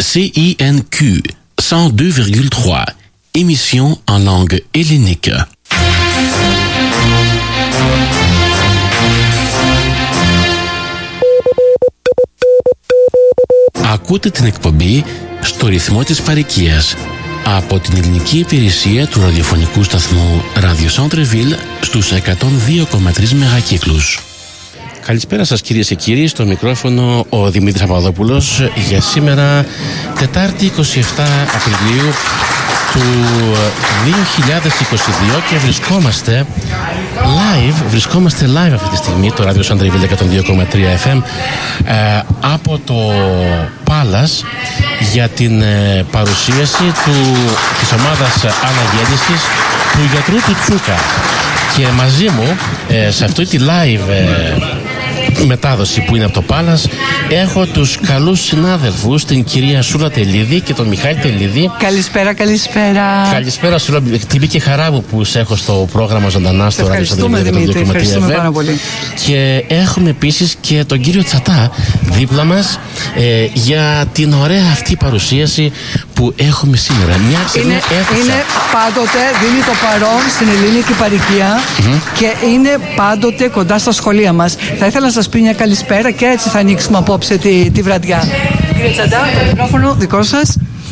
CINQ 102,3. Émission en langue hellénique. Ακούτε την εκπομπή στο ρυθμό της παροικίας από την ελληνική υπηρεσία του ραδιοφωνικού σταθμού Radio Centre-Ville στους 102,3 μεγακύκλους. Καλησπέρα σας κυρίες και κύριοι, στο μικρόφωνο ο Δημήτρης Παπαδόπουλος για σήμερα Τετάρτη 27 Απριλίου του 2022 και βρισκόμαστε live αυτή τη στιγμή το Radio Centre-Ville 102,3 FM από το Πάλας για την παρουσίαση της ομάδας αναγέννησης του γιατρού του Τσούκα. Και μαζί μου σε αυτή τη live μετάδοση που είναι από το Πάλας έχω τους καλούς συνάδελφους, την κυρία Σούλα Τελίδη και τον Μιχάλη Τελίδη. Καλησπέρα. Καλησπέρα Σούλα, την και χαρά μου που σε έχω στο πρόγραμμα ζωντανά στο Ευχαριστούμε Δημήτρη, ευχαριστούμε πάρα πολύ. Και έχουμε επίσης και τον κύριο Τσατά δίπλα μας για την ωραία αυτή παρουσίαση που έχουμε σήμερα. Είναι πάντοτε, δίνει το παρόν στην ελληνική παροικία και είναι πάντοτε κοντά στα σχολεία μας. Θα ήθελα να σας πει μια καλησπέρα και έτσι θα ανοίξουμε απόψε τη βραδιά. Κύριε Τσαντά, το μικρόφωνο δικό σας.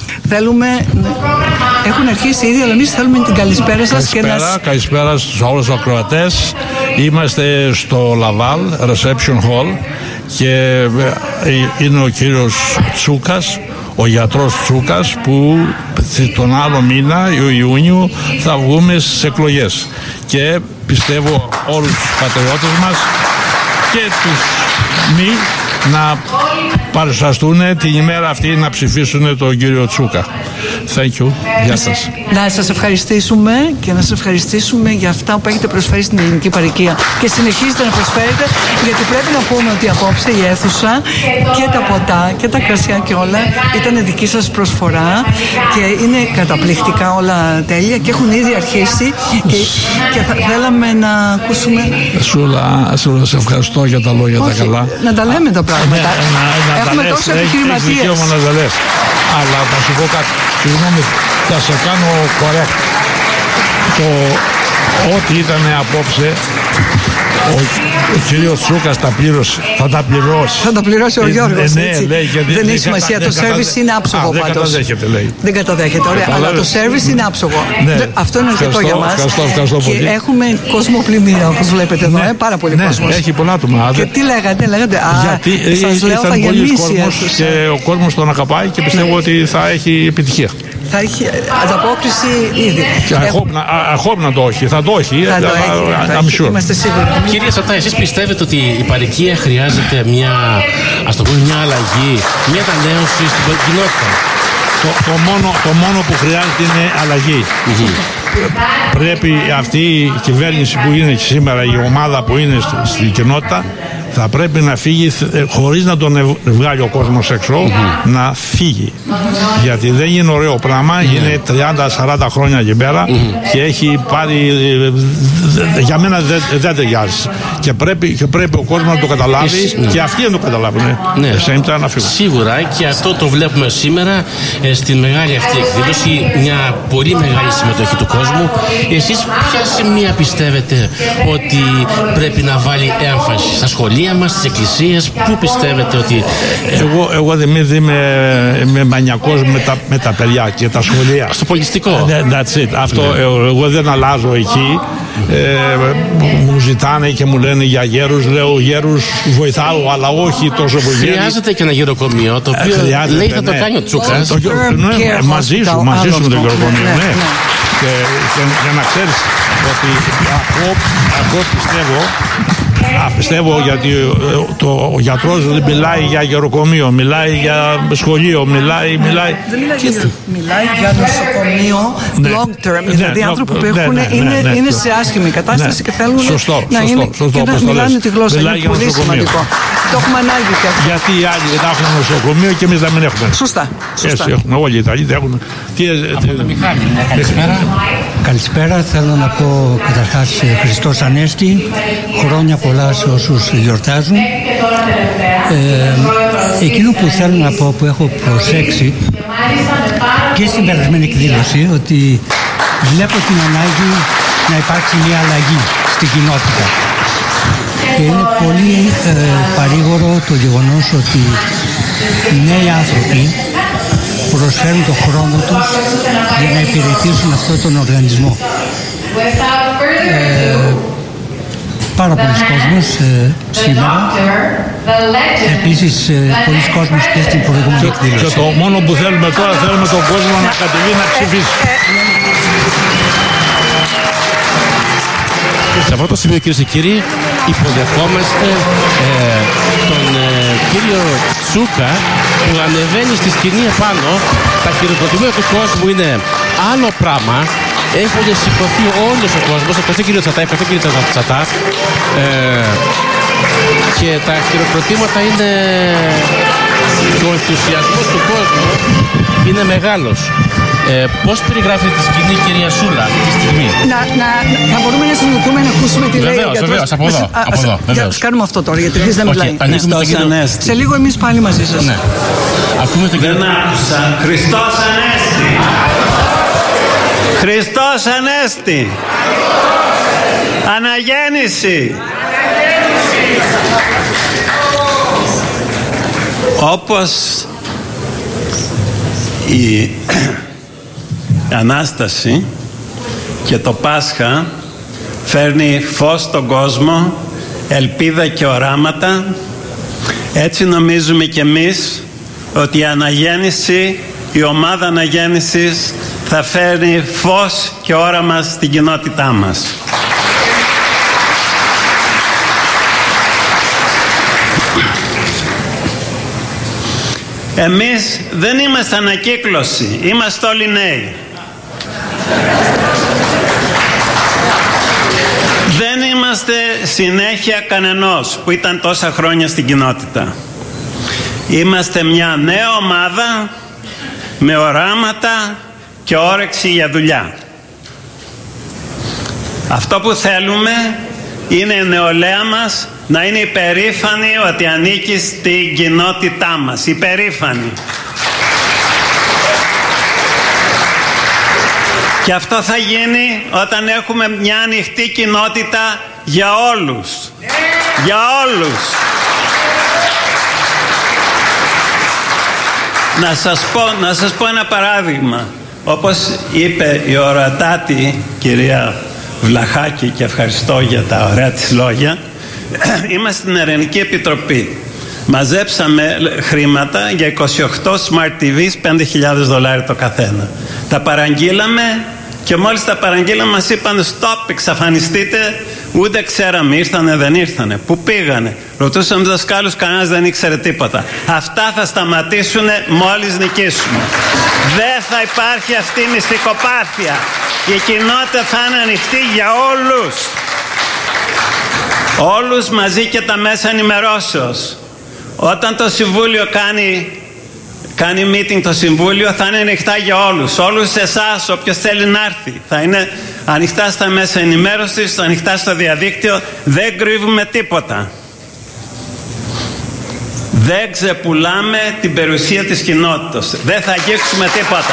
Έχουν αρχίσει ήδη, αλλά εμείς θέλουμε την καλησπέρα σας. Καλησπέρα στους όλους τους ακροατές. Είμαστε στο Λαβάλ Reception Hall και είναι ο κύριος Τσούκας, ο γιατρός Τσούκας, που τον άλλο μήνα, Ιούνιο, θα βγούμε στις εκλογές. Και πιστεύω όλους τους πατριώτες μας και τους μη να παρουσιαστούν την ημέρα αυτή να ψηφίσουν τον κύριο Τσούκα. Thank you. Γεια σας. Να σας ευχαριστήσουμε και να σας ευχαριστήσουμε για αυτά που έχετε προσφέρει στην ελληνική παροικία και συνεχίζετε να προσφέρετε, γιατί πρέπει να πούμε ότι απόψε η αίθουσα και τα ποτά και τα κρασιά και όλα ήταν δική σας προσφορά και είναι καταπληκτικά όλα τέλεια και έχουν ήδη αρχίσει και θα θέλαμε να ακούσουμε. Σούλα, σε ευχαριστώ για τα λόγια. τα καλά. Να τα λέμε τα πράγματα. Έχουμε τόσο επιχειρηματίες. Αλλά θα σου πω κάτι. Συγγνώμη, θα σε κάνω correct. Ό,τι ήταν απόψε, ο κύριος Τσούκας τα πλήρωσε. Θα τα πληρώσει. Θα τα πληρώσει ο Γιώργος. Λέει, δεν έχει σημασία. Το σέρβις είναι άψογο πάντως. Δεν καταδέχεται, λέει. Δεν καταδέχεται, ωραία. Αλλά το σέρβις είναι άψογο. Αυτό είναι αρκετό για μας. Ευχαριστώ πολύ. Και έχουμε κόσμο πλημμύρα, όπως βλέπετε εδώ. Πάρα πολύ κόσμο. Έχει πολλά άτομα. Και τι λέγατε. Γιατί σας λέω, θα γεμίσει και ο κόσμος τον αγαπάει και πιστεύω ότι θα έχει επιτυχία. Θα έχει ανταπόκριση ήδη. Αχόπνα το όχι. Θα το έχει. Είμαστε σίγουροι. Κύριε Σατά, εσείς πιστεύετε ότι η παροικία χρειάζεται μια αλλαγή, μια ανανέωση στην κοινότητα? Το μόνο που χρειάζεται είναι αλλαγή. Πρέπει αυτή η κυβέρνηση που είναι σήμερα, η ομάδα που είναι στην κοινότητα, θα πρέπει να φύγει χωρίς να τον βγάλει ο κόσμος έξω, να φύγει. Γιατί δεν είναι ωραίο πράγμα, είναι 30-40 χρόνια εκεί πέρα και έχει πάρει, για μένα δεν ταιριάζει. Και πρέπει ο κόσμος να το καταλάβει και αυτοί να το καταλάβουν. Σίγουρα, και αυτό το βλέπουμε σήμερα στην μεγάλη αυτή εκδήλωση, μια πολύ μεγάλη συμμετοχή του κόσμου. Εσείς ποια σημεία πιστεύετε ότι πρέπει να βάλει έμφαση? Στα σχολεία μας, στις εκκλησίες, πού πιστεύετε ότι... Εγώ Δημήτρη είμαι μανιακός με τα παιδιά και τα σχολεία. Στο πολιτιστικό. That's it. Αυτό εγώ δεν αλλάζω εκεί. Μου ζητάνε και μου λένε για γέρους, λέω γέρους βοηθάω, αλλά όχι τόσο πολύ. Χρειάζεται και ένα γεροκομείο, το οποίο λέει θα το κάνει ο Τσούκας. Μαζί σου το γεροκομείο, ναι. Και να ξέρεις ότι εγώ πιστεύω γιατί ο γιατρός δεν μιλάει για γεροκομείο, μιλάει για σχολείο, μιλάει για νοσοκομείο long term, δηλαδή άνθρωποι που είναι σε άσχημη κατάσταση και θέλουν να μιλάνε τη γλώσσα. Είναι πολύ σημαντικό. Το έχουμε ανάγκη και αυτό. Γιατί οι άλλοι δεν έχουν νοσοκομείο και εμείς δεν έχουμε. Σωστά. Έτσι έχουν, όλοι οι Ιταλοί δεν έχουν. Από το Μιχάλη, καλησπέρα. Καλησπέρα, θέλω να πω καταρχάς Χριστός Ανέστη, χρόνια πολλά σε όσους γιορτάζουν. Εκείνο που θέλω να πω, που έχω προσέξει και στην περασμένη εκδήλωση, ότι βλέπω την ανάγκη να υπάρξει μια αλλαγή στην κοινότητα. Και είναι πολύ παρήγορο το γεγονός ότι οι νέοι άνθρωποι προσφέρουν τον χρόνο τους για να υπηρετήσουν αυτόν τον οργανισμό. Πάρα πολλοί κόσμος σήμερα, επίσης πολλοί κόσμος και στην προηγούμενη εκδήλωση. Και το μόνο που θέλουμε τώρα, θέλουμε τον κόσμο να κατεβεί να ψηφίσει. Σε αυτό το σημείο, κυρίες και κύριοι, υποδεχόμαστε τον κύριο Τσούκα, που ανεβαίνει στη σκηνή επάνω. Τα χειροκροτήματα του κόσμου είναι άλλο πράγμα. Έχουν σηκωθεί όλος ο κόσμος. Ευχαριστώ κύριο Τσατά, ευχαριστώ κύριε Τσατά. Και τα χειροκροτήματα είναι... και ο ενθουσιασμός του κόσμου είναι μεγάλος. Πώς περιγράφετε τη σκηνή, κυρία Σούλα, αυτή τη στιγμή? Θα μπορούμε να συνεχίσουμε να ακούσουμε τι λέει ο γιατρός. Βεβαίως, από εδώ. Ας κάνουμε αυτό τώρα, γιατί δεν μιλάει. Σε λίγο εμείς πάλι μαζί σας. Ναι. Ακούμε τον κύριο... Δεν άκουσα. Χριστός Ανέστη. Χριστός Ανέστη. Αναγέννηση. Όπως η Ανάσταση και το Πάσχα φέρνει φως στον κόσμο, ελπίδα και οράματα, έτσι νομίζουμε κι εμείς ότι η Αναγέννηση, η ομάδα Αναγέννησης θα φέρνει φως και όραμα στην κοινότητά μας. Εμείς δεν είμαστε ανακύκλωση, είμαστε όλοι νέοι. Δεν είμαστε συνέχεια κανενός που ήταν τόσα χρόνια στην κοινότητα. Είμαστε μια νέα ομάδα με οράματα και όρεξη για δουλειά. Αυτό που θέλουμε είναι η νεολαία μας να είναι υπερήφανη ότι ανήκει στην κοινότητά μας. Υπερήφανη. Και αυτό θα γίνει όταν έχουμε μια ανοιχτή κοινότητα για όλους. Για όλους. Να σας πω ένα παράδειγμα. Όπως είπε η ορατάτη κυρία Βλαχάκη, και ευχαριστώ για τα ωραία της λόγια, είμαστε στην Ελληνική Επιτροπή. Μαζέψαμε χρήματα για 28 Smart TVs, $5.000 το καθένα. Τα παραγγείλαμε και μόλις τα παραγγείλαμε μας είπαν stop, εξαφανιστείτε. Ούτε ξέραμε, ήρθανε, δεν ήρθανε. Πού πήγανε? Ρωτούσαμε τους δασκάλους, κανένας δεν ήξερε τίποτα. Αυτά θα σταματήσουν μόλις νικήσουμε. Δεν θα υπάρχει αυτή η μυστικοπάθεια. Η κοινότητα θα είναι ανοιχτή για όλους. Όλους μαζί και τα μέσα ενημερώσεως. Όταν το Συμβούλιο κάνει meeting, το Συμβούλιο θα είναι ανοιχτά για όλους. Όλους εσάς, όποιος θέλει να έρθει. Θα είναι ανοιχτά στα μέσα ενημέρωσης, ανοιχτά στο διαδίκτυο. Δεν κρύβουμε τίποτα. Δεν ξεπουλάμε την περιουσία της κοινότητας. Δεν θα αγγίξουμε τίποτα.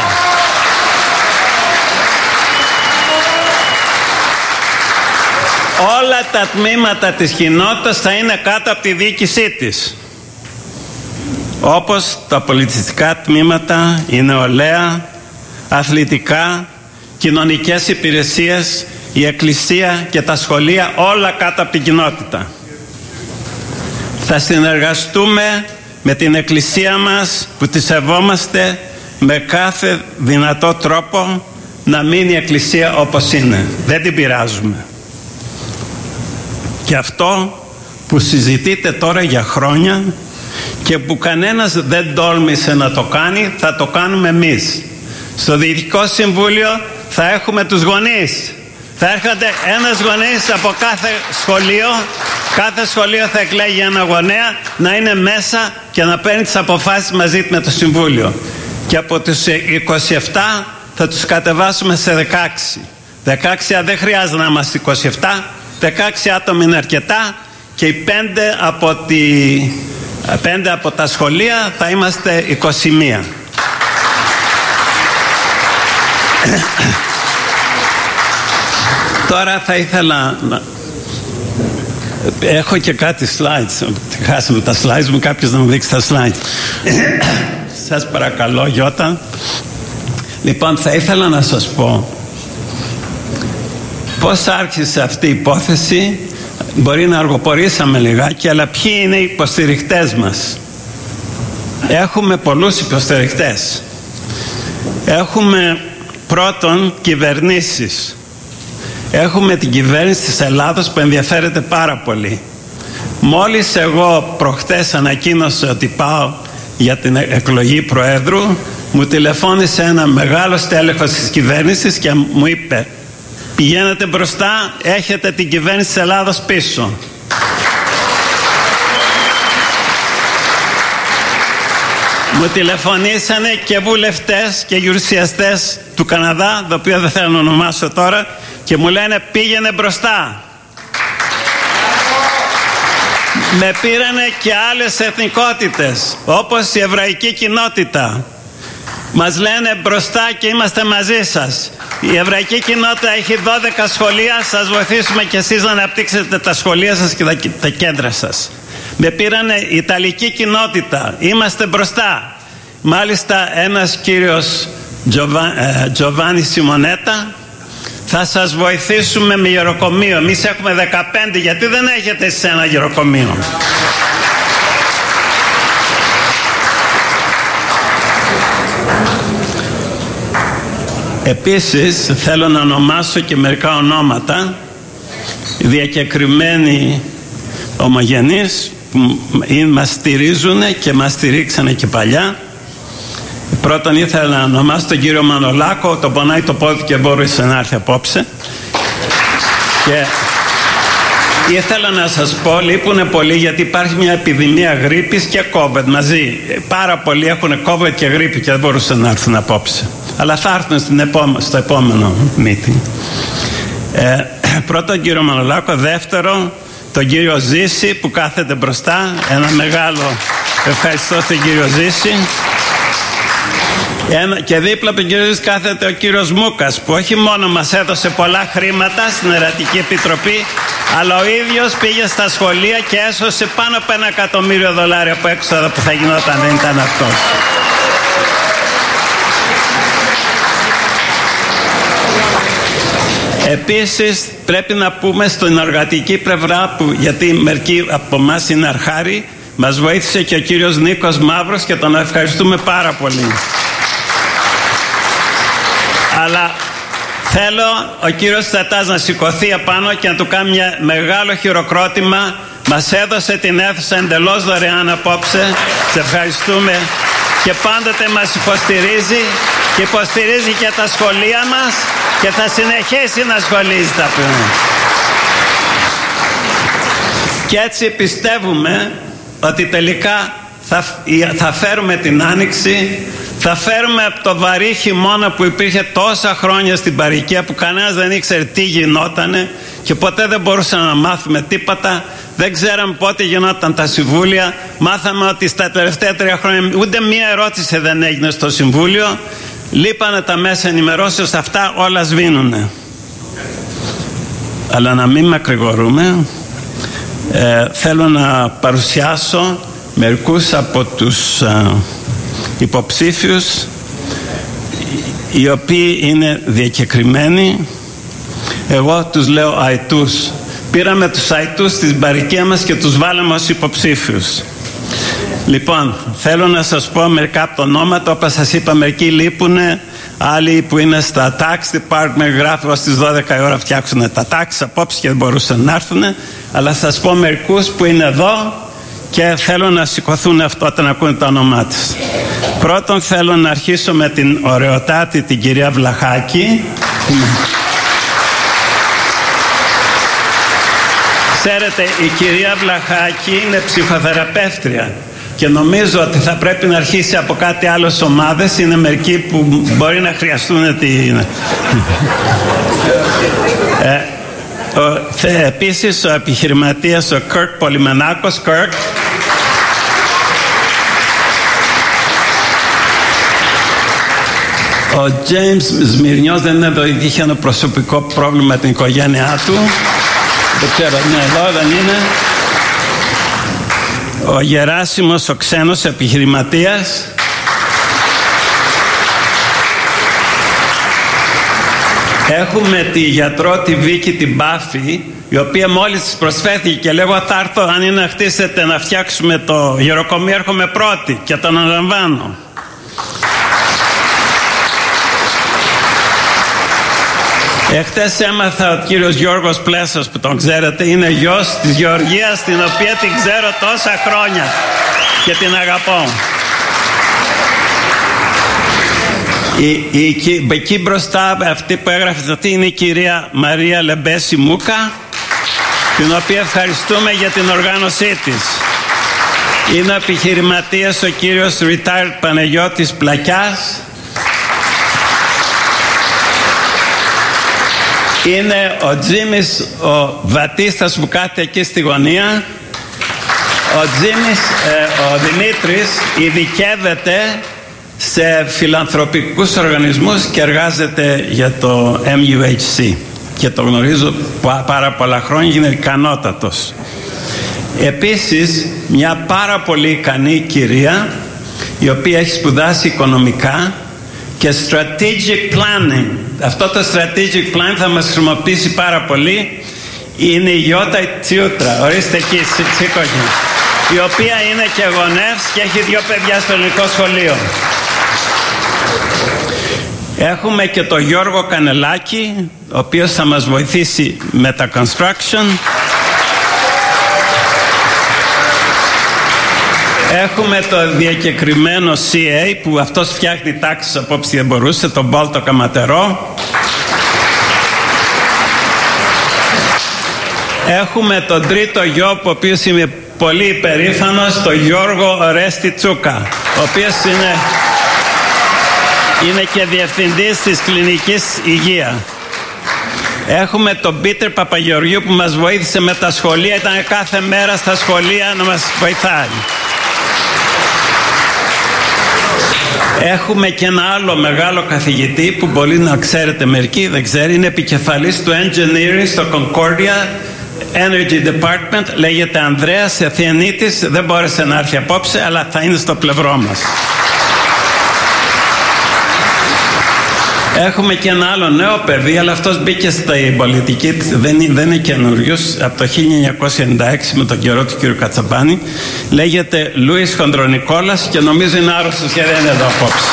Όλα τα τμήματα της κοινότητας θα είναι κάτω από τη διοίκησή της. Όπως τα πολιτιστικά τμήματα, η νεολαία, αθλητικά, κοινωνικές υπηρεσίες, η εκκλησία και τα σχολεία, όλα κάτω από την κοινότητα. Θα συνεργαστούμε με την εκκλησία μας που τη σεβόμαστε με κάθε δυνατό τρόπο να μείνει η εκκλησία όπως είναι. Δεν την πειράζουμε. Και αυτό που συζητείτε τώρα για χρόνια και που κανένας δεν τόλμησε να το κάνει, θα το κάνουμε εμείς. Στο Διοικητικό Συμβούλιο θα έχουμε τους γονείς. Θα έρχονται ένας γονείς από κάθε σχολείο. Κάθε σχολείο θα εκλέγει ένα γονέα να είναι μέσα και να παίρνει τις αποφάσεις μαζί με το Συμβούλιο. Και από τους 27 θα τους κατεβάσουμε σε 16. 16 δεν χρειάζεται να είμαστε 27, 16 άτομα είναι αρκετά και οι 5 από τα σχολεία θα είμαστε 21. Τώρα θα ήθελα να... Έχω και κάτι slides. Χάσαμε τα slides μου, κάποιος να μου δείξει τα slides. Σας παρακαλώ, Γιώτα. Λοιπόν, θα ήθελα να σας πω πώς άρχισε αυτή η υπόθεση. Μπορεί να αργοπορήσαμε λιγάκι, αλλά ποιοι είναι οι υποστηρικτές μας? Έχουμε πολλούς υποστηρικτές. Έχουμε πρώτον κυβερνήσεις. Έχουμε την κυβέρνηση της Ελλάδος που ενδιαφέρεται πάρα πολύ. Μόλις εγώ προχτές ανακοίνωσα ότι πάω για την εκλογή Προέδρου, μου τηλεφώνησε ένα μεγάλο στέλεχος της κυβέρνησης και μου είπε: πηγαίνετε μπροστά, έχετε την κυβέρνηση της Ελλάδος πίσω. Μου τηλεφωνήσανε και βουλευτές και γερουσιαστές του Καναδά, το οποίο δεν θέλω να ονομάσω τώρα, και μου λένε πήγαινε μπροστά. Με πήρανε και άλλες εθνικότητες, όπως η εβραϊκή κοινότητα. Μας λένε μπροστά και είμαστε μαζί σας. Η εβραϊκή κοινότητα έχει 12 σχολεία, σας βοηθήσουμε και εσείς να αναπτύξετε τα σχολεία σας και τα κέντρα σας. Με πήρανε η ιταλική κοινότητα, είμαστε μπροστά. Μάλιστα ένας κύριος Τζοβάνι Σιμονέτα, θα σας βοηθήσουμε με γεροκομείο. Εμείς έχουμε 15, γιατί δεν έχετε εσείς ένα γεροκομείο? Επίσης θέλω να ονομάσω και μερικά ονόματα διακεκριμένοι ομογενείς που μας στηρίζουν και μας στηρίξανε και παλιά. Πρώτον ήθελα να ονομάσω τον κύριο Μανολάκο, τον πονάει το πόδι και μπορούσε να έρθει απόψε. Και ήθελα να σας πω, λείπουνε πολύ γιατί υπάρχει μια επιδημία γρίπης και COVID μαζί. Πάρα πολλοί έχουν COVID και γρίπη και δεν μπορούσαν να έρθουν απόψε. Αλλά θα έρθουν στο επόμενο meeting. Πρώτον κύριο Μανολάκο, δεύτερο τον κύριο Ζήση που κάθεται μπροστά, ένα μεγάλο ευχαριστώ στον κύριο Ζήση. Και δίπλα από τον κύριο Ζήση κάθεται ο κύριος Μούκας, που όχι μόνο μας έδωσε πολλά χρήματα στην Ερατική Επιτροπή, αλλά ο ίδιος πήγε στα σχολεία και έσωσε πάνω από $1 εκατομμύριο από έξοδα που θα γινόταν δεν ήταν αυτός. Επίσης πρέπει να πούμε στην εργατική πλευρά, που, γιατί μερικοί από εμάς είναι αρχάροι, μας βοήθησε και ο κύριος Νίκος Μαύρος και τον ευχαριστούμε πάρα πολύ. Αλλά θέλω ο κύριος Τσατάς να σηκωθεί απάνω και να του κάνει μια μεγάλο χειροκρότημα. Μας έδωσε την αίθουσα εντελώς δωρεάν απόψε. Σε ευχαριστούμε και πάντοτε μας υποστηρίζει και υποστηρίζει και τα σχολεία μας και θα συνεχίσει να ασχολίζει τα παιδιά. Και έτσι πιστεύουμε ότι τελικά θα φέρουμε την άνοιξη, θα φέρουμε από το βαρύ χειμώνα που υπήρχε τόσα χρόνια στην παροικία, που κανένας δεν ήξερε τι γινότανε και ποτέ δεν μπορούσαμε να μάθουμε τίποτα. Δεν ξέραμε πότε γινόταν τα συμβούλια. Μάθαμε ότι στα τελευταία 3 χρόνια ούτε μία ερώτηση δεν έγινε στο συμβούλιο. Λείπανε τα μέσα ενημερώσεως, αυτά όλα σβήνουνε. Αλλά να μην μακρηγορούμε, θέλω να παρουσιάσω μερικούς από τους υποψήφιους, οι οποίοι είναι διακεκριμένοι. Εγώ τους λέω αητούς. Πήραμε τους αητούς στην παροικία μας και τους βάλαμε ως υποψήφιους. Λοιπόν, θέλω να σας πω μερικά από τα ονόματα. Όπως σας είπα, μερικοί λείπουνε, άλλοι που είναι στα tax department γράφουν στις 12 η ώρα φτιάξουν τα tax απόψε και δεν μπορούσαν να έρθουν. Αλλά θα σας πω μερικούς που είναι εδώ και θέλω να σηκωθούν αυτό όταν ακούνε τα όνομά τους. Πρώτον θέλω να αρχίσω με την ωραιοτάτη την κυρία Βλαχάκη. Ξέρετε, η κυρία Βλαχάκη είναι ψυχοθεραπεύτρια. και νομίζω ότι θα πρέπει να αρχίσει από κάτι άλλες ομάδες. Είναι μερικοί που μπορεί να χρειαστούν επίσης ο επιχειρηματίας ο Κουρκ Πολυμενάκος. Κουρκ. Ο Τζέιμς Σμυρνιός δεν είναι εδώ, είχε ένα προσωπικό πρόβλημα με την οικογένειά του. Δεν ξέρω, εδώ δεν είναι. Ο Γεράσιμος ο ξένος επιχειρηματίας. Έχουμε τη γιατρό τη Βίκη την Πάφη, η οποία μόλις της προσφέρθηκε και λέγω θα έρθω, αν είναι να χτίσετε να φτιάξουμε το γεροκομείο, έρχομαι πρώτη και τον αναλαμβάνω. Εχθές έμαθα ο κύριος Γιώργος Πλέσος, που τον ξέρετε, είναι γιος της Γεωργίας, την οποία την ξέρω τόσα χρόνια και την αγαπώ. Εκεί μπροστά αυτή που έγραφε αυτή είναι η κυρία Μαρία Λεμπέση Μούκα, την οποία ευχαριστούμε για την οργάνωσή της. Είναι ο επιχειρηματίας ο κύριος Retired Παναγιώτης Πλακιάς. Είναι ο Τζίμις ο Βατίστας που κάθεται εκεί στη γωνία. Ο Τζίμις, ο Δημήτρης, ειδικεύεται σε φιλανθρωπικούς οργανισμούς και εργάζεται για το MUHC και το γνωρίζω πάρα πολλά χρόνια, είναι ικανότατος. Επίσης μια πάρα πολύ ικανή κυρία, η οποία έχει σπουδάσει οικονομικά και strategic planning. Αυτό το strategic plan θα μας χρησιμοποιήσει πάρα πολύ. Είναι η Γιώτα Τσιούτρα, ορίστε εκεί, σήκωγε, η οποία είναι και γονεύς και έχει 2 παιδιά στο ελληνικό σχολείο. Έχουμε και τον Γιώργο Κανελάκη, ο οποίος θα μας βοηθήσει με τα construction. Έχουμε το διακεκριμένο CA που αυτός φτιάχνει τάξεις απόψε δεν μπορούσε, τον Μπόλτο Καματερό. Έχουμε τον τρίτο γιο, ο οποίος είμαι πολύ υπερήφανος, τον Γιώργο Ορέστη Τσούκα, ο οποίος είναι και διευθυντής της κλινικής υγεία. Έχουμε τον Πίτερ Παπαγεωργίου που μας βοήθησε με τα σχολεία, ήταν κάθε μέρα στα σχολεία να μας βοηθάει. Έχουμε και ένα άλλο μεγάλο καθηγητή που μπορεί να ξέρετε μερικοί, δεν ξέρει, είναι επικεφαλής του Engineering στο Concordia Energy Department, λέγεται Ανδρέας Εθιανίτης, δεν μπόρεσε να έρθει απόψε αλλά θα είναι στο πλευρό μας. Έχουμε και ένα άλλο νέο παιδί, αλλά αυτός μπήκε στην πολιτική, δεν είναι καινούριος, από το 1996 με τον καιρό του κ. Κατσαμπάνη. Λέγεται Λούις Χοντρονικόλας και νομίζω είναι άρρωστος και δεν είναι εδώ απόψε.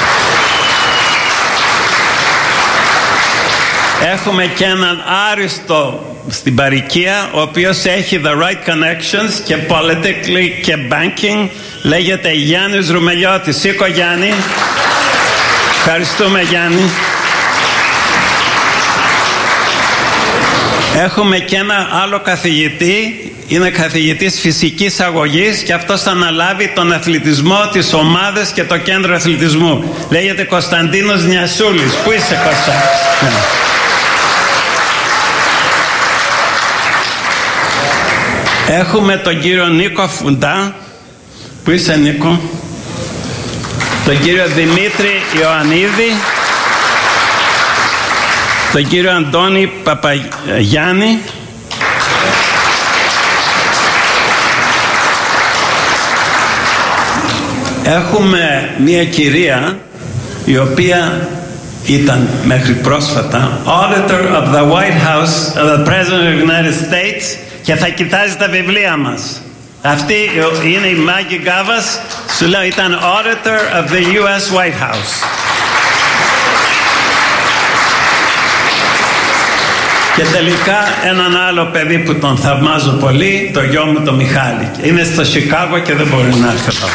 Έχουμε και έναν άριστο στην παροικία, ο οποίος έχει the right connections και politically και banking. Λέγεται Γιάννης Ρουμελιώτης. Σήκω Γιάννη. Ευχαριστούμε Γιάννη. Έχουμε και ένα άλλο καθηγητή, είναι καθηγητής φυσικής αγωγής και αυτός θα αναλάβει τον αθλητισμό, τις ομάδες και το κέντρο αθλητισμού. Λέγεται Κωνσταντίνος Νιασούλης. Πού είσαι Κώστα? Έχουμε τον κύριο Νίκο Φουντά. Πού είσαι Νίκο? Τον κύριο Δημήτρη Ιωαννίδη, τον κύριο Αντώνη Παπαγιάννη, έχουμε μια κυρία η οποία ήταν μέχρι πρόσφατα Auditor of the White House of the President of the United States και θα κοιτάζει τα βιβλία μας. Αυτή είναι η Μάγκη Γκάβας, σου λέω ήταν Auditor of the US White House. Και τελικά έναν άλλο παιδί που τον θαυμάζω πολύ, το γιο μου το Μιχάλη. Είναι στο Σικάγο και δεν μπορεί να έρθει εδώ.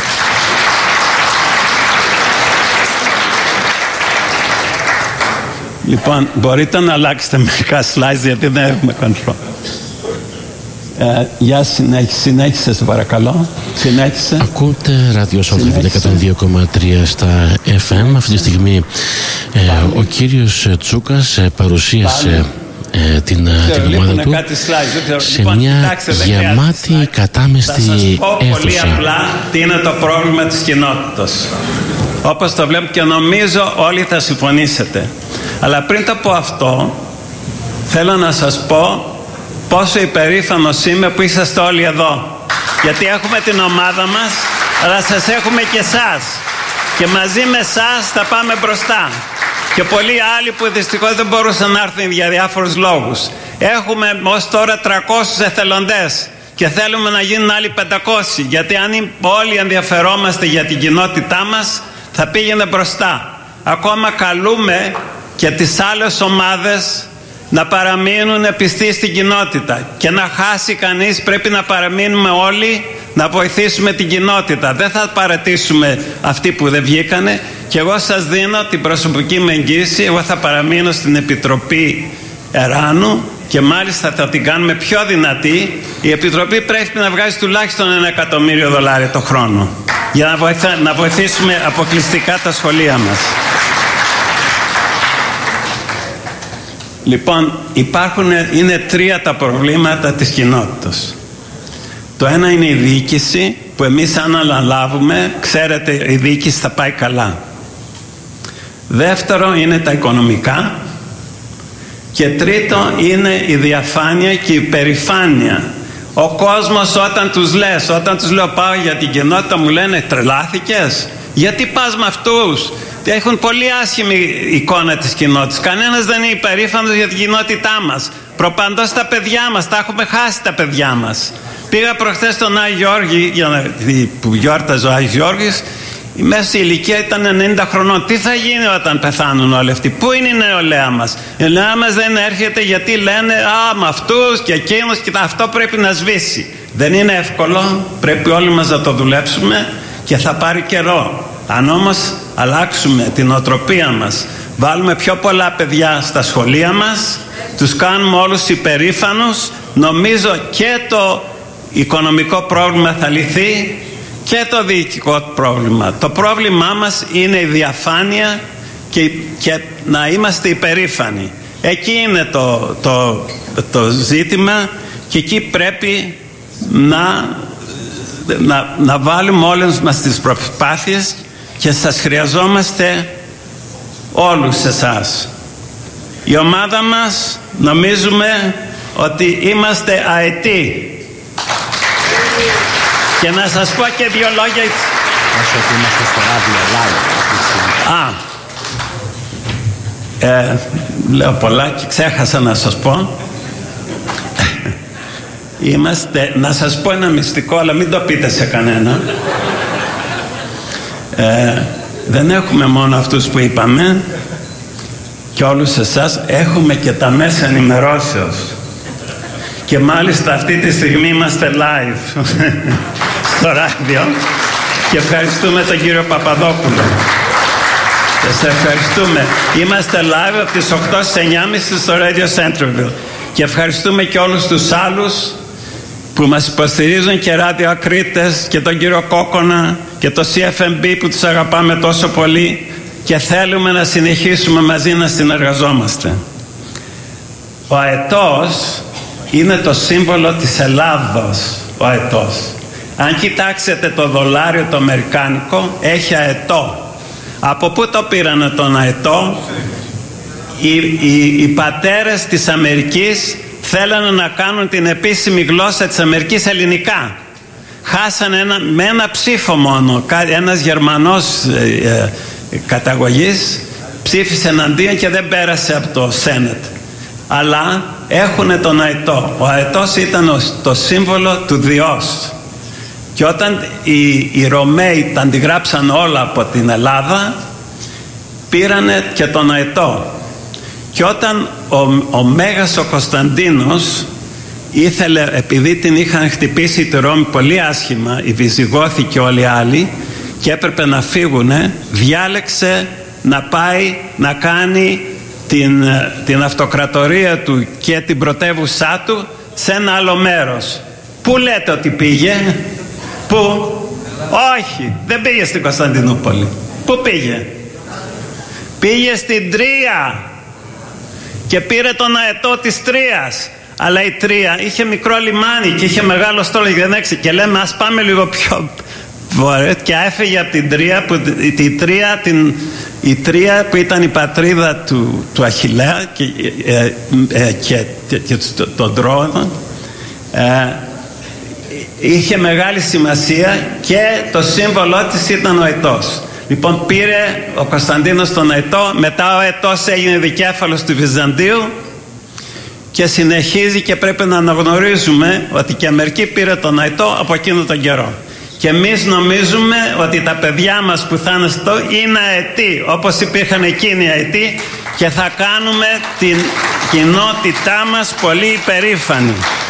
Λοιπόν, μπορείτε να αλλάξετε μερικά slides γιατί δεν έχουμε control. Για συνέχισε σε παρακαλώ. Συνέχισε. Ακούτε ράδιο Σόλτεβιλ 102,3 στα FM. Αυτή τη στιγμή ο κύριος Τσούκας παρουσίασε την ομάδα του σε μια γεμάτη κατάμεστη αίθουσα. Πολύ απλά τι είναι το πρόβλημα της κοινότητας, όπως το βλέπω, και νομίζω όλοι θα συμφωνήσετε. Αλλά πριν το πω αυτό, θέλω να σας πω πόσο υπερήφανος είμαι που είσαστε όλοι εδώ. Γιατί έχουμε την ομάδα μας, αλλά σας έχουμε και εσάς. Και μαζί με εσάς θα πάμε μπροστά. Και πολλοί άλλοι που δυστυχώς δεν μπορούσαν να έρθουν για διάφορους λόγους. Έχουμε ως τώρα 300 εθελοντές και θέλουμε να γίνουν άλλοι 500. Γιατί αν όλοι ενδιαφερόμαστε για την κοινότητά μας, θα πήγαινε μπροστά. Ακόμα καλούμε και τις άλλες ομάδες να παραμείνουν πιστοί στην κοινότητα. Και να χάσει κανείς, πρέπει να παραμείνουμε όλοι να βοηθήσουμε την κοινότητα. Δεν θα παρατήσουμε αυτοί που δεν βγήκανε. Και εγώ σας δίνω την προσωπική μου εγγύηση. Εγώ θα παραμείνω στην Επιτροπή Εράνου και μάλιστα θα την κάνουμε πιο δυνατή. Η Επιτροπή πρέπει να βγάζει τουλάχιστον $1 εκατομμύριο το χρόνο για να βοηθήσουμε αποκλειστικά τα σχολεία μας. Λοιπόν, είναι 3 τα προβλήματα της κοινότητας. Το ένα είναι η διοίκηση, που εμείς αν αναλάβουμε, ξέρετε, η διοίκηση θα πάει καλά. Δεύτερο είναι τα οικονομικά. Και τρίτο είναι η διαφάνεια και η υπερηφάνεια. Ο κόσμος όταν τους λέω πάω για την κοινότητα, μου λένε τρελάθηκες? Γιατί πας με αυτούς? Έχουν πολύ άσχημη εικόνα της κοινότητας. Κανένας δεν είναι υπερήφανος για την κοινότητά μας. Προπαντός τα παιδιά μας, τα έχουμε χάσει τα παιδιά μας. Πήγα προχθές στον Άγιο Γιώργη, που γιόρταζε ο Άγιος Γιώργης. Η μέση ηλικία ήταν 90 χρονών. Τι θα γίνει όταν πεθάνουν όλοι αυτοί? Πού είναι η νεολαία μας? Η νεολαία μας δεν έρχεται γιατί λένε με αυτούς και εκείνους, και αυτό πρέπει να σβήσει. Δεν είναι εύκολο, πρέπει όλοι μας να το δουλέψουμε και θα πάρει καιρό. Αν όμως αλλάξουμε την οτροπία μας, βάλουμε πιο πολλά παιδιά στα σχολεία μας, τους κάνουμε όλους υπερήφανους, νομίζω και το οικονομικό πρόβλημα θα λυθεί και το διοικητικό πρόβλημα. Το πρόβλημά μας είναι η διαφάνεια και να είμαστε υπερήφανοι. Εκεί είναι το ζήτημα και εκεί πρέπει να βάλουμε όλες μας τις προσπάθειες και σας χρειαζόμαστε όλους εσάς. Η ομάδα μας νομίζουμε ότι είμαστε αετοί. Και να σας πω και 2 λόγια. Όσο ότι είμαστε στο ράδιο live. Λέω πολλά και ξέχασα να σας πω. Να σας πω ένα μυστικό, αλλά μην το πείτε σε κανένα. Δεν έχουμε μόνο αυτούς που είπαμε και όλους εσάς, έχουμε και τα μέσα ενημερώσεως. Και μάλιστα αυτή τη στιγμή είμαστε live στο ράδιο και ευχαριστούμε τον κύριο Παπαδόπουλο. Σε ευχαριστούμε. Είμαστε live από τις 8 στις 9.30 στο Radio Centerville. Και ευχαριστούμε και όλους τους άλλους που μας υποστηρίζουν, και ράδιο Ακρίτες και τον κύριο Κόκονα και το CFMB που τους αγαπάμε τόσο πολύ και θέλουμε να συνεχίσουμε μαζί να συνεργαζόμαστε. Ο αετός είναι το σύμβολο της Ελλάδος, ο αετός. Αν κοιτάξετε το δολάριο το αμερικάνικο, έχει αετό. Από πού το πήρανε τον αετό? Οι πατέρες της Αμερικής θέλανε να κάνουν την επίσημη γλώσσα της Αμερικής ελληνικά. Χάσανε με ένα ψήφο μόνο. Ένας Γερμανός καταγωγής ψήφισε εναντίον και δεν πέρασε από το Σένετ. Αλλά έχουν τον αετό. Ο αετός ήταν το σύμβολο του Διός. Και όταν οι Ρωμαίοι τα αντιγράψαν όλα από την Ελλάδα, πήρανε και τον αετό. Και όταν ο Μέγας ο Κωνσταντίνος ήθελε, επειδή την είχαν χτυπήσει τη Ρώμη πολύ άσχημα οι Βυζιγόθοι και όλοι οι άλλοι και έπρεπε να φύγουνε, διάλεξε να πάει να κάνει την αυτοκρατορία του και την πρωτεύουσά του σε ένα άλλο μέρος. Πού λέτε ότι πήγε? Πού? Όχι, δεν πήγε στην Κωνσταντινούπολη. Πού πήγε? Πήγε στην Τρία και πήρε τον αετό της Τρίας. Αλλά η Τρία είχε μικρό λιμάνι και είχε μεγάλο στόλο και δεν έξι. Και λέμε ας πάμε λίγο πιο βορρά. Και έφυγε από την Τρία, η Τρία που ήταν η πατρίδα του Αχιλλέα και τον Τρόοδο, είχε μεγάλη σημασία και το σύμβολό της ήταν ο αετός. Λοιπόν, πήρε ο Κωνσταντίνος τον αετό, μετά ο αετός έγινε δικέφαλος του Βυζαντίου και συνεχίζει, και πρέπει να αναγνωρίζουμε ότι και η Αμερική πήρε τον αετό από εκείνο τον καιρό. Και εμείς νομίζουμε ότι τα παιδιά μας που θα είναι στο είναι αετοί, όπως υπήρχαν εκείνοι αετοί, και θα κάνουμε την κοινότητά μας πολύ υπερήφανη.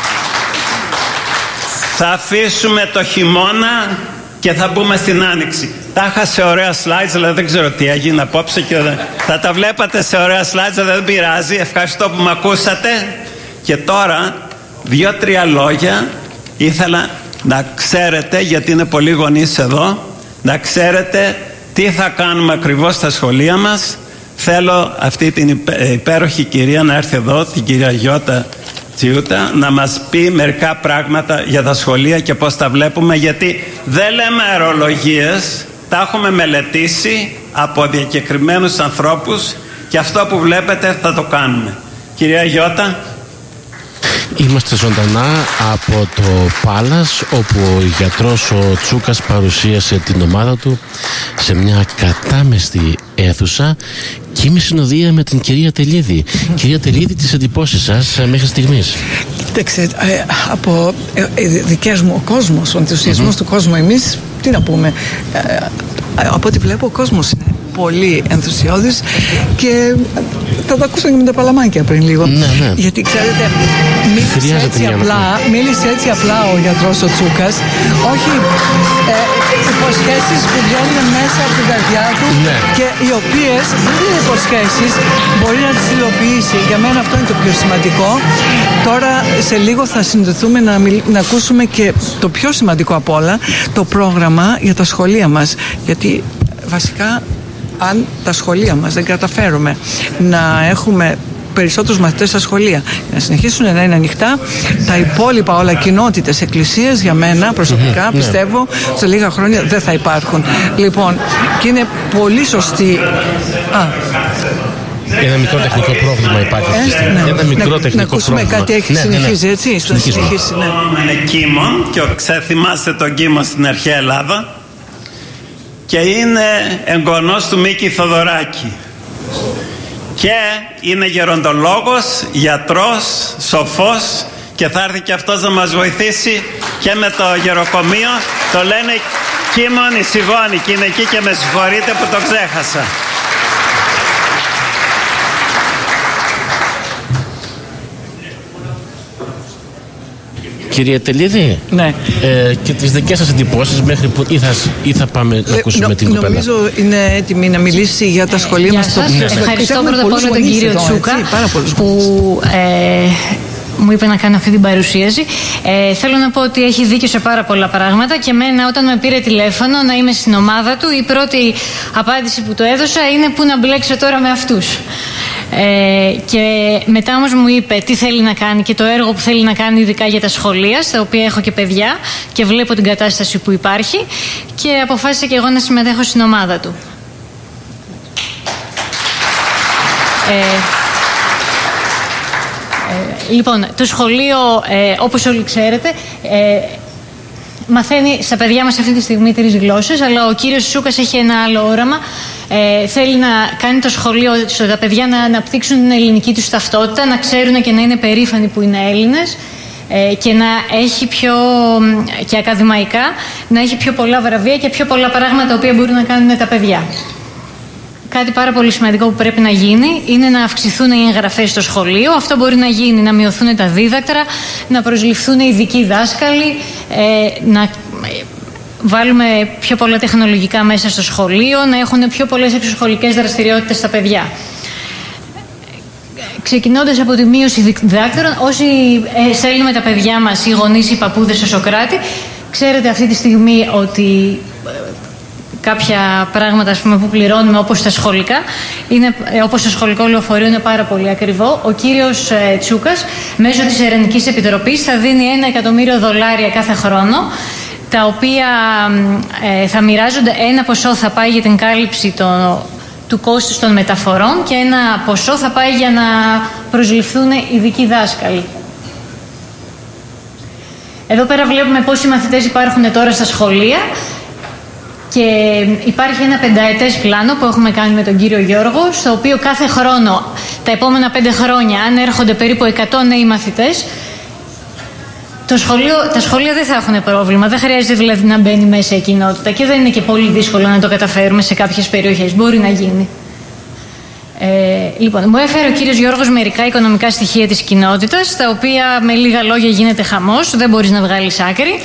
Θα αφήσουμε το χειμώνα και θα μπούμε στην άνοιξη. Τα είχα σε ωραία slides, αλλά δεν ξέρω τι έγινε απόψε και θα τα βλέπατε σε ωραία slides, αλλά δεν πειράζει. Ευχαριστώ που με ακούσατε. Και τώρα 2-3 λόγια ήθελα να ξέρετε, γιατί είναι πολλοί γονείς εδώ, να ξέρετε τι θα κάνουμε ακριβώς στα σχολεία μας. Θέλω αυτή την υπέροχη κυρία να έρθει εδώ, την κυρία Γιώτα Τσιούτα, να μας πει μερικά πράγματα για τα σχολεία και πώς τα βλέπουμε, γιατί δεν λέμε αερολογίες, τα έχουμε μελετήσει από διακεκριμένους ανθρώπους και αυτό που βλέπετε θα το κάνουμε. Κυρία Γιώτα. Είμαστε ζωντανά από το Πάλας, όπου ο γιατρός ο Τσούκας παρουσίασε την ομάδα του σε μια κατάμεστη αίθουσα και είμαι συνοδεία με την κυρία Τελίδη. Κυρία Τελίδη, τις εντυπώσεις σας μέχρι στιγμής? Κοίταξε, από δικές μου ο κόσμος, ο ενθουσιασμός του κόσμου, εμείς τι να πούμε, από ό,τι βλέπω ο κόσμος είναι πολύ ενθουσιώδης και θα το ακούσαμε και με τα παλαμάκια πριν λίγο. Ναι. Γιατί ξέρετε, μίλησε έτσι απλά ο γιατρός ο Τσούκας, όχι υποσχέσεις που βγαίνουν μέσα από την καρδιά του, ναι, και οι οποίες δεν είναι υποσχέσεις, μπορεί να τις υλοποιήσει. Για μένα αυτό είναι το πιο σημαντικό. Τώρα σε λίγο θα συνδεθούμε να ακούσουμε και το πιο σημαντικό απ' όλα, το πρόγραμμα για τα σχολεία μας, γιατί βασικά αν τα σχολεία μας δεν καταφέρουμε να έχουμε περισσότερους μαθητές στα σχολεία, να συνεχίσουν να είναι ανοιχτά, τα υπόλοιπα όλα κοινότητες, εκκλησίες, για μένα προσωπικά πιστεύω σε λίγα χρόνια δεν θα υπάρχουν. Λοιπόν, και είναι πολύ σωστή. Ένα μικρό τεχνικό πρόβλημα υπάρχει αυτή τη στιγμή. Ένα μικρό τεχνικό ακούσουμε πρόβλημα. Κάτι έχει συνεχίσει, έτσι. Είναι Κίμων και θυμάστε τον Κίμο στην αρχαία Ελλάδα και είναι εγγονός του Μίκη Θοδωράκη και είναι γεροντολόγος, γιατρός, σοφός και θα έρθει και αυτός να μας βοηθήσει και με το γεροκομείο. Το λένε Κίμων Ισηγόνη και είναι εκεί και με συγχωρείτε που το ξέχασα. Κυρία Τελίδη, ναι. Και τις δικές σας εντυπώσεις μέχρι που ή θα πάμε να ακούσουμε την κοπέλα? Νομίζω είναι έτοιμη να μιλήσει για τα σχολεία μας. Ευχαριστώ πρώτα απ' όλα τον κύριο Τσούκα που μου είπε να κάνω αυτή την παρουσίαση. Θέλω να πω ότι έχει δίκιο σε πάρα πολλά πράγματα και εμένα όταν με πήρε τηλέφωνο να είμαι στην ομάδα του, η πρώτη απάντηση που το έδωσα είναι πού να μπλέξω τώρα με αυτούς. Και μετά όμως μου είπε τι θέλει να κάνει και το έργο που θέλει να κάνει ειδικά για τα σχολεία, στα οποία έχω και παιδιά και βλέπω την κατάσταση που υπάρχει, και αποφάσισα και εγώ να συμμετέχω στην ομάδα του. Λοιπόν, το σχολείο, όπως όλοι ξέρετε, μαθαίνει στα παιδιά μας αυτή τη στιγμή 3 γλώσσες, αλλά ο κύριος Τσούκας έχει ένα άλλο όραμα. Θέλει να κάνει το σχολείο ώστε τα παιδιά να αναπτύξουν την ελληνική τους ταυτότητα, να ξέρουν και να είναι περήφανοι που είναι Έλληνες, και να έχει και ακαδημαϊκά να έχει πιο πολλά βραβεία και πιο πολλά πράγματα τα οποία μπορούν να κάνουν τα παιδιά. Κάτι πάρα πολύ σημαντικό που πρέπει να γίνει είναι να αυξηθούν οι εγγραφές στο σχολείο. Αυτό μπορεί να γίνει, να μειωθούν τα δίδακτρα, να προσληφθούν ειδικοί δάσκαλοι, να βάλουμε πιο πολλά τεχνολογικά μέσα στο σχολείο, να έχουν πιο πολλές εξωσχολικές δραστηριότητες στα παιδιά. Ξεκινώντας από τη μείωση διδάκτορων, όσοι στέλνουμε τα παιδιά μας, οι γονείς, οι παππούδες στο Σωκράτη, ξέρετε αυτή τη στιγμή ότι κάποια πράγματα, ας πούμε, που πληρώνουμε, όπως τα σχολικά, όπως το σχολικό λεωφορείο, είναι πάρα πολύ ακριβό. Ο κύριος Τσούκας, μέσω της Ερευνικής Επιτροπής, θα δίνει $1 εκατομμύριο κάθε χρόνο, τα οποία θα μοιράζονται. Ένα ποσό θα πάει για την κάλυψη του κόστους των μεταφορών και ένα ποσό θα πάει για να προσληφθούν ειδικοί δάσκαλοι. Εδώ πέρα βλέπουμε πόσοι μαθητές υπάρχουν τώρα στα σχολεία και υπάρχει ένα 5ετές πλάνο που έχουμε κάνει με τον κύριο Γιώργο, στο οποίο κάθε χρόνο, τα επόμενα 5 χρόνια, αν έρχονται περίπου 100 νέοι μαθητές, τα σχολεία δεν θα έχουν πρόβλημα. Δεν χρειάζεται δηλαδή να μπαίνει μέσα η κοινότητα και δεν είναι και πολύ δύσκολο να το καταφέρουμε σε κάποιες περιοχές. Μπορεί να γίνει. Λοιπόν, μου έφερε ο κύριος Γιώργος μερικά οικονομικά στοιχεία της κοινότητας, τα οποία με λίγα λόγια γίνεται χαμός, δεν μπορείς να βγάλεις άκρη.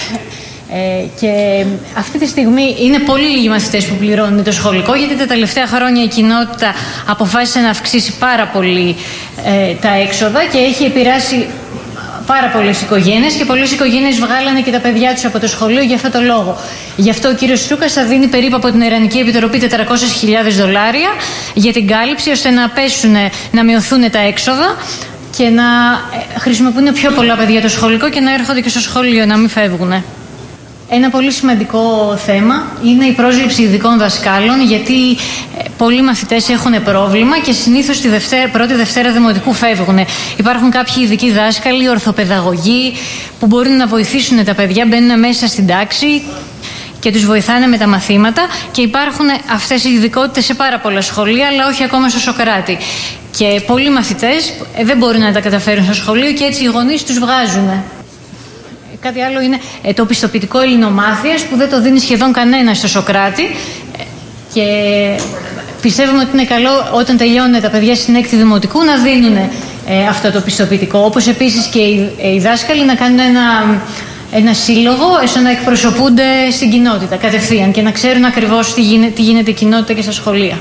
Και αυτή τη στιγμή είναι πολύ λίγοι μαθητές που πληρώνουν το σχολικό, γιατί τα τελευταία χρόνια η κοινότητα αποφάσισε να αυξήσει πάρα πολύ τα έξοδα και έχει επηρεάσει πάρα πολλές οικογένειες και πολλές οικογένειες βγάλανε και τα παιδιά τους από το σχολείο για αυτό το λόγο. Γι' αυτό ο κύριος Τσούκας θα δίνει περίπου από την Ιρανική Επιτροπή $400.000 για την κάλυψη, ώστε να μειωθούν τα έξοδα και να χρησιμοποιούν πιο πολλά παιδιά το σχολικό και να έρχονται και στο σχολείο, να μην φεύγουν. Ένα πολύ σημαντικό θέμα είναι η πρόσληψη ειδικών δασκάλων, γιατί πολλοί μαθητές έχουν πρόβλημα και συνήθως τη πρώτη Δευτέρα Δημοτικού φεύγουν. Υπάρχουν κάποιοι ειδικοί δάσκαλοι, ορθοπαιδαγωγοί, που μπορούν να βοηθήσουν τα παιδιά, μπαίνουν μέσα στην τάξη και τους βοηθάνε με τα μαθήματα, και υπάρχουν αυτές οι ειδικότητες σε πάρα πολλά σχολεία, αλλά όχι ακόμα στο Σωκράτη. Και πολλοί μαθητές δεν μπορούν να τα καταφέρουν στο σχολείο και έτσι οι γονείς τους βγάζουν. Κάτι άλλο είναι το πιστοποιητικό ελληνομάθειας, που δεν το δίνει σχεδόν κανένα στο Σωκράτη, και πιστεύουμε ότι είναι καλό όταν τελειώνουν τα παιδιά στην 6η Δημοτικού να δίνουν αυτό το πιστοποιητικό. Όπως επίσης και οι δάσκαλοι να κάνουν ένα σύλλογο, ώστε να εκπροσωπούνται στην κοινότητα κατευθείαν και να ξέρουν ακριβώς τι γίνεται η κοινότητα και στα σχολεία.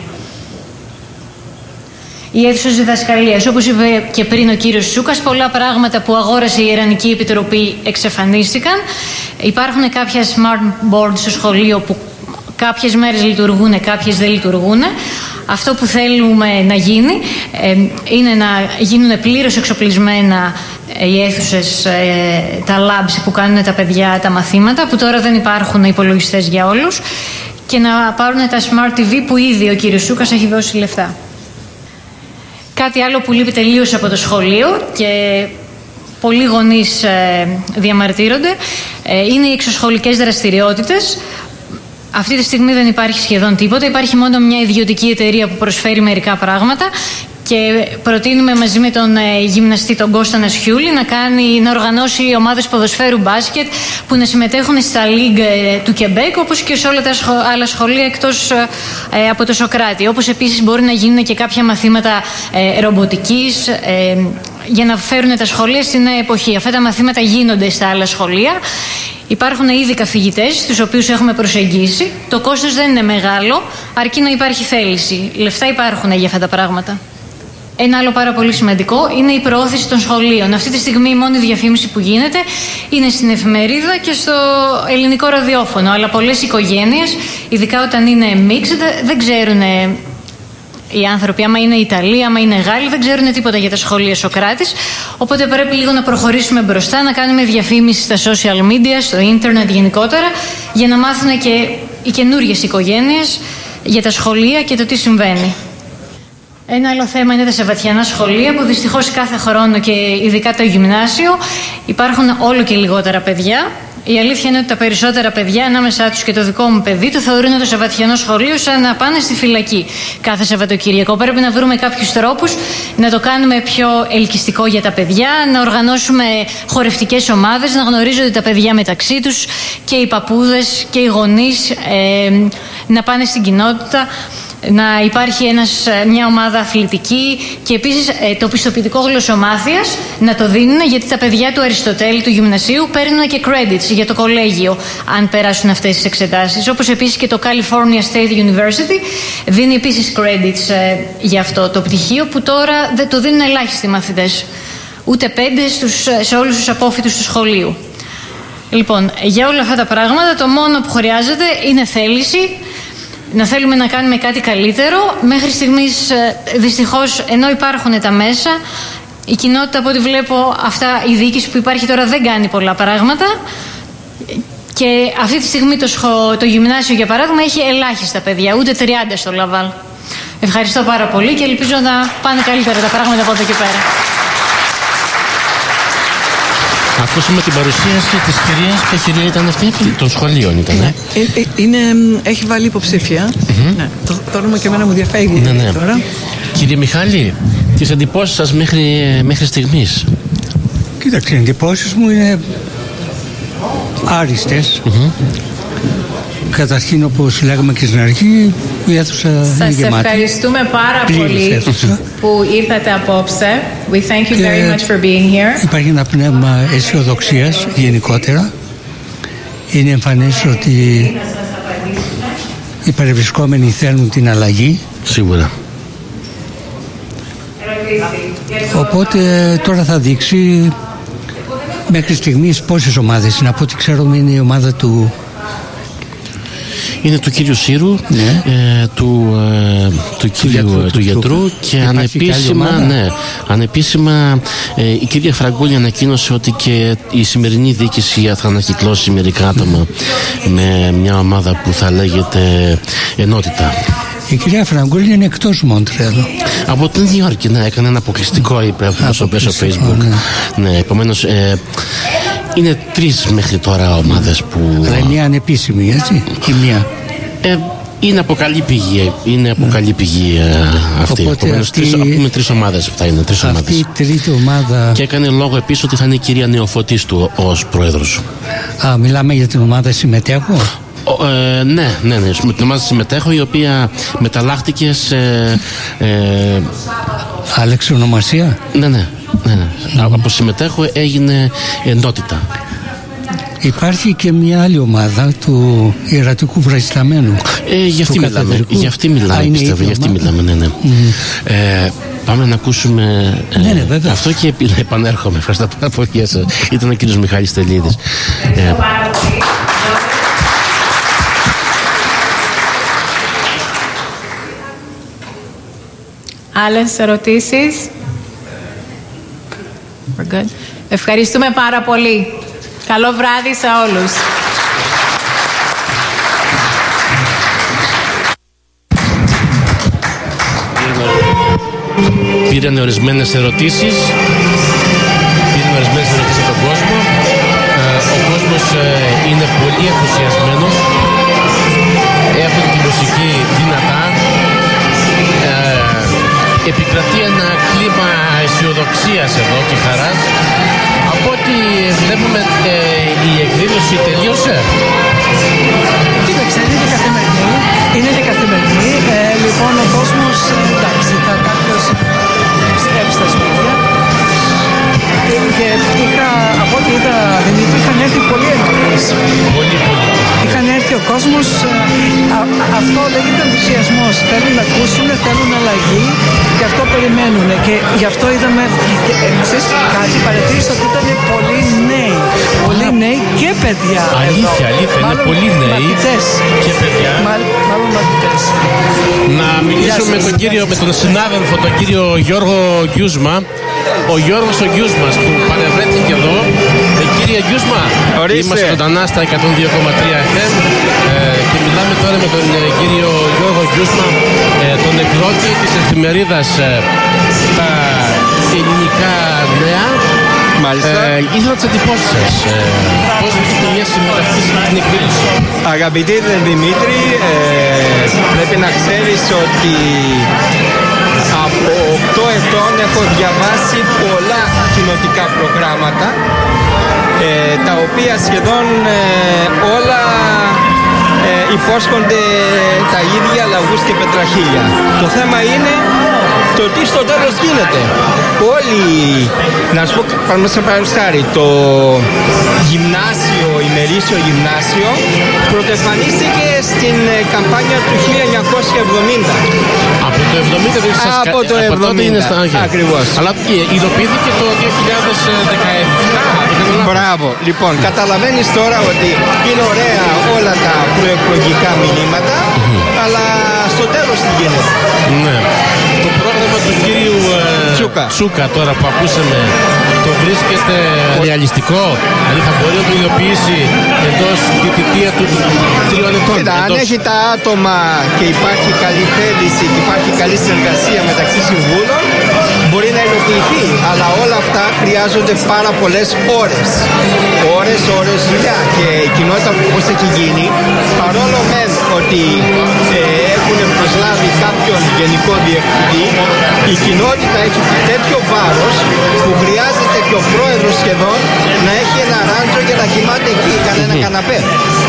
Οι αίθουσες διδασκαλίας, όπως είπε και πριν ο κύριος Τσούκας, πολλά πράγματα που αγόρασε η Ιρανική Επιτροπή εξαφανίστηκαν. Υπάρχουν κάποια smart boards στο σχολείο που κάποιες μέρες λειτουργούν, κάποιες δεν λειτουργούν. Αυτό που θέλουμε να γίνει είναι να γίνουν πλήρως εξοπλισμένα οι αίθουσες, τα labs που κάνουν τα παιδιά τα μαθήματα, που τώρα δεν υπάρχουν υπολογιστές για όλους, και να πάρουν τα smart TV που ήδη ο κύριος Τσούκας έχει δώσει λεφτά. Κάτι άλλο που λείπει τελείως από το σχολείο και πολλοί γονείς διαμαρτύρονται είναι οι εξωσχολικές δραστηριότητες. Αυτή τη στιγμή δεν υπάρχει σχεδόν τίποτα. Υπάρχει μόνο μια ιδιωτική εταιρεία που προσφέρει μερικά πράγματα, και προτείνουμε μαζί με τον γυμναστή τον Κώστα Νασιούλη να οργανώσει ομάδες ποδοσφαίρου μπάσκετ που να συμμετέχουν στα League του Κεμπέκ, όπως και σε όλα τα άλλα σχολεία εκτός από το Σωκράτη. Όπως επίσης μπορεί να γίνουν και κάποια μαθήματα ρομποτικής για να φέρουν τα σχολεία στην νέα εποχή. Αυτά τα μαθήματα γίνονται στα άλλα σχολεία. Υπάρχουν ήδη καθηγητές, τους οποίους έχουμε προσεγγίσει. Το κόστος δεν είναι μεγάλο, αρκεί να υπάρχει θέληση. Λεφτά υπάρχουν για αυτά τα πράγματα. Ένα άλλο πάρα πολύ σημαντικό είναι η προώθηση των σχολείων. Αυτή τη στιγμή η μόνη διαφήμιση που γίνεται είναι στην εφημερίδα και στο ελληνικό ραδιόφωνο. Αλλά πολλές οικογένειες, ειδικά όταν είναι mixed, δεν ξέρουν οι άνθρωποι, άμα είναι Ιταλοί, άμα είναι Γάλλοι, δεν ξέρουν τίποτα για τα σχολεία Σωκράτης. Οπότε πρέπει λίγο να προχωρήσουμε μπροστά, να κάνουμε διαφήμιση στα social media, στο ίντερνετ γενικότερα, για να μάθουν και οι καινούργιες οικογένειες για τα σχολεία και το τι συμβαίνει. Ένα άλλο θέμα είναι τα σαββατιανά σχολεία, που δυστυχώς κάθε χρόνο και ειδικά το γυμνάσιο υπάρχουν όλο και λιγότερα παιδιά. Η αλήθεια είναι ότι τα περισσότερα παιδιά, ανάμεσά τους και το δικό μου παιδί, το θεωρούν το σαββατιανό σχολείο σαν να πάνε στη φυλακή κάθε Σαββατοκύριακο. Πρέπει να βρούμε κάποιους τρόπους να το κάνουμε πιο ελκυστικό για τα παιδιά, να οργανώσουμε χορευτικές ομάδες, να γνωρίζονται τα παιδιά μεταξύ τους, και οι παππούδες και οι γονείς να πάνε στην κοινότητα. να υπάρχει μια ομάδα αθλητική και επίσης το πιστοποιητικό γλωσσομάθειας να το δίνουν, γιατί τα παιδιά του Αριστοτέλη του γυμνασίου παίρνουν και credits για το κολέγιο αν περάσουν αυτές τις εξετάσεις. Όπως επίσης και το California State University δίνει επίσης credits για αυτό το πτυχίο, που τώρα δεν το δίνουν ελάχιστοι μαθητές, ούτε 5 σε όλους τους απόφοιτους του σχολείου. Λοιπόν, για όλα αυτά τα πράγματα το μόνο που χρειάζεται είναι θέληση, να θέλουμε να κάνουμε κάτι καλύτερο. Μέχρι στιγμής δυστυχώς, ενώ υπάρχουν τα μέσα, η κοινότητα, από ό,τι βλέπω, η διοίκηση που υπάρχει τώρα δεν κάνει πολλά πράγματα, και αυτή τη στιγμή το γυμνάσιο, για παράδειγμα, έχει ελάχιστα παιδιά, ούτε 30 στο Λαβάλ. Ευχαριστώ πάρα πολύ και ελπίζω να πάνε καλύτερα τα πράγματα από εδώ και πέρα. Ακούσαμε την παρουσίαση της κυρίας. Ποια κυρία ήταν αυτή? Των σχολείων ήταν. Έχει βάλει υποψήφια. Ναι, το όνομα και εμένα μου διαφεύγει. Ναι. Τώρα. Κύριε Μιχάλη, τις εντυπώσεις σας μέχρι στιγμής? Κοίταξε, οι εντυπώσεις μου είναι άριστες. Καταρχήν, όπως λέγαμε και στην αρχή, η αίθουσα είναι γεμάτη. Σας ευχαριστούμε πάρα πολύ που ήρθατε απόψε. We thank you very much for being here. Υπάρχει ένα πνεύμα αισιοδοξίας γενικότερα. Είναι εμφανές ότι οι παρευρισκόμενοι θέλουν την αλλαγή. Σίγουρα. Οπότε τώρα θα δείξει μέχρι στιγμής πόσες ομάδες είναι. Από ό,τι ξέρουμε είναι η ομάδα του... Είναι του κύριου Σύρου, ναι. του γιατρού και ανεπίσημα η κυρία Φραγκούλη ανακοίνωσε ότι και η σημερινή διοίκηση θα ανακυκλώσει μερικά άτομα με μια ομάδα που θα λέγεται Ενότητα. Η κυρία Φραγκούλη είναι εκτός Μοντρεάλ. Από την Νέα Υόρκη, ναι, έκανε ένα αποκλειστικό, είπε στο Facebook. Ναι, επομένως είναι 3 μέχρι τώρα ομάδες που... Αλλά μια ανεπίσημη, έτσι, η μία. Είναι από καλή πηγή, αυτή. Επομένως, πούμε 3 ομάδες θα είναι. Αυτή η τρίτη ομάδα... Και έκανε λόγο επίσης ότι θα είναι η κυρία Νεοφωτίστου ως πρόεδρος. Μιλάμε για την ομάδα Συμμετέχω. Ναι, με την ομάδα Συμμετέχω, η οποία μεταλλάχτηκε σε... Άλλαξε ονομασία. Ναι. Από Συμμετέχω έγινε Ενότητα. Υπάρχει και μια άλλη ομάδα του Ιερατικού Βραϊσταμένου. Γι' αυτή μιλάμε, πιστεύω. Γι' αυτή μιλάμε, ναι. Πάμε να ακούσουμε αυτό και επανέρχομαι. Ευχαριστώ πάρα πολύ. Ήταν ο κύριος Μιχάλης Τελίδης. Άλλες ερωτήσεις? We're good. Ευχαριστούμε πάρα πολύ. Καλό βράδυ σε όλους. Πήραν ορισμένες ερωτήσεις από τον κόσμο. Ο κόσμος είναι πολύ ενθουσιασμένος. Έχουν τη μουσική δυνατά. Επικρατεί ένα κλίμα αισιοδοξίας εδώ και χαράς. Από ό,τι βλέπουμε, η εκδήλωση τελείωσε. Κοίταξε, είναι και καθημερινή. Λοιπόν, ο κόσμος, εντάξει, θα κάποιος στρέψει στα σπίτια. Και από ό,τι είδα, Δημήτρη, είχαν έρθει πολλοί ενοχλείς. Είχαν έρθει ο κόσμος, αυτό λέγεται ενθουσιασμός. Θέλουν να ακούσουν, θέλουν αλλαγή και αυτό περιμένουν. Και γι' αυτό είδαμε, ξέρεις κάτι, παρατήρησα ότι ήταν πολλοί νέοι. Πολλοί νέοι και παιδιά. Αλήθεια, είναι πολλοί νέοι και παιδιά. Μάλλον μαθητές. Να μιλήσουμε με τον συνάδελφο, τον κύριο Γιώργο Γκιούσμα. Ο Γιώργος ο Γκιούσμας που παρευρέθηκε εδώ. Κύριε Γκιούσμα, είμαστε ζωντανά στα 102,3 FM και μιλάμε τώρα με τον κύριο Γιώργο Γκιούσμα, τον εκδότη της εφημερίδας Τα Ελληνικά Νέα. Μάλιστα. Ήθελα τις εντυπώσεις σας. Πώς βρίσκεται μια συμμετοχή στην εκδήλωση? Αγαπητή Δημήτρη, πρέπει να ξέρεις ότι από 8 ετών έχω διαβάσει πολλά κοινοτικά προγράμματα, τα οποία σχεδόν όλα υπόσχονται τα ίδια λαγούς και πετραχίλια. Το θέμα είναι το τι στο τέλος γίνεται. Όλοι, να σου πω παραδείγματος χάρη, το γυμνάσιο, ημερήσιο γυμνάσιο πρωτοεμφανίστηκε στην καμπάνια του 1970. Από το 70 δεν σας Από το 70, ακριβώς. Αλλά ειδοποιήθηκε το 2017. Μπράβο. Λοιπόν, καταλαβαίνεις τώρα ότι είναι ωραία όλα τα προεκλογικά μηνύματα, αλλά στο τέλος τι γίνεται. Ναι. Το πρόγραμμα του κύριου Τσούκα τώρα που ακούσαμε, το βρίσκεται ρεαλιστικό? Δηλαδή θα μπορεί να το υλοποιήσει εντός τη θητεία του 3 ετών? Αν έχει τα άτομα και υπάρχει καλή θέληση και υπάρχει καλή συνεργασία μεταξύ συμβούλων, μπορεί να υλοποιηθεί, αλλά όλα αυτά χρειάζονται πάρα πολλές ώρες. Ώρες δουλειά. Και η κοινότητα που πώς έχει γίνει, παρόλο μεν ότι έχουν προσλάβει κάποιον γενικό διευθυντή, η κοινότητα έχει τέτοιο βάρος που χρειάζεται και ο πρόεδρος σχεδόν να έχει ένα ράντζο για να κοιμάται εκεί, κανένα καναπέ.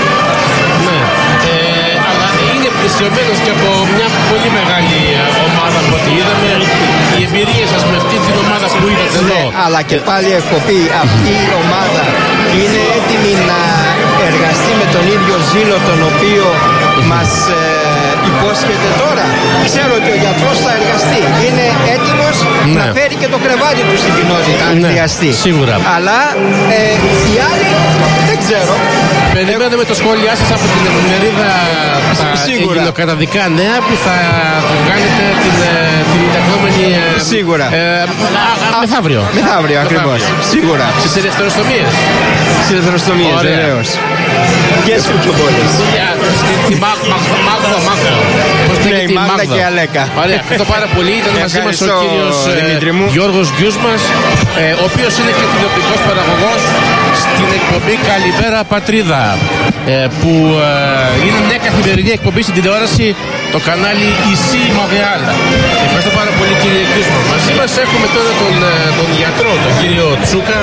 Ναι, αλλά είναι πλησιωμένος και από μια πολύ μεγάλη ομάδα από ό,τι είδαμε. Οι εμπειρίες σας με αυτή την ομάδα που είδατε εδώ. Αλλά και πάλι έχω πει, αυτή η ομάδα είναι έτοιμη να εργαστεί με τον ίδιο ζήλο τον οποίο μας υπόσχεται τώρα. Ξέρω ότι ο γιατρός θα εργαστεί. Είναι έτοιμος να φέρει και το κρεβάτι του στην κοινότητα αν χρειαστεί. Σίγουρα. Αλλά οι άλλοι δεν ξέρω. Περιμένουμε το σχόλιά σας από την εφημερίδα τα ελληνοκαταδικά νέα που θα το βγάλετε την επόμενη. Σίγουρα. Μεθαύριο. Μεθαύριο ακριβώς. Σίγουρα. Στις ελευθεροστομίες. Στις ελευθεροστομίες, βεβαίως. Και στις κουτσομπόλες. Στη Μάγδα. Ναι, η Μάγδα και η Αλέκα. Ωραία, ευχαριστώ πάρα πολύ. Ήταν μαζί μας ο κύριος Γιώργος Γκιούσμας, ο οποίος είναι και τηλεοπτικός παραγωγός στην εκπομπή Καλημέρα Πατρίδα, που είναι μια καθημερινή εκπομπή στην τηλεόραση, το κανάλι Ici Montréal. Ευχαριστώ πάρα πολύ κύριε Γκιούσμα. Μαζί μας έχουμε τώρα τον γιατρό, τον κύριο Τσούκα.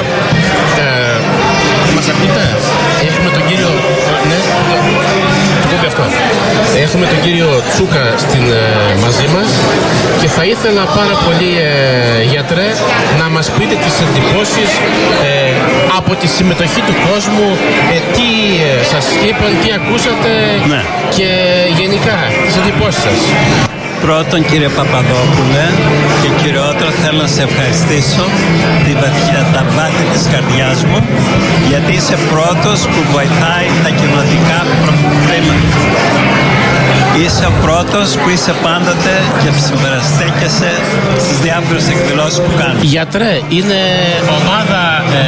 Μας ακούτε? Έχουμε τον κύριο... Ναι, έχουμε τον κύριο Τσούκα μαζί μας και θα ήθελα πάρα πολύ, γιατρέ, να μας πείτε τις εντυπώσεις από τη συμμετοχή του κόσμου, τι σας είπαν, τι ακούσατε, και γενικά τις εντυπώσεις σας. Πρώτον, κύριε Παπαδόπουλε, και κυριότερο θέλω να σε ευχαριστήσω τα βάθη της καρδιάς μου, γιατί είσαι πρώτος που βοηθάει τα κοινοτικά προβλήματα. Είσαι ο πρώτος που είσαι πάντοτε και συμπεραστέκεσαι στις διάφορες εκδηλώσεις που κάνεις. Γιατρέ, είναι ομάδα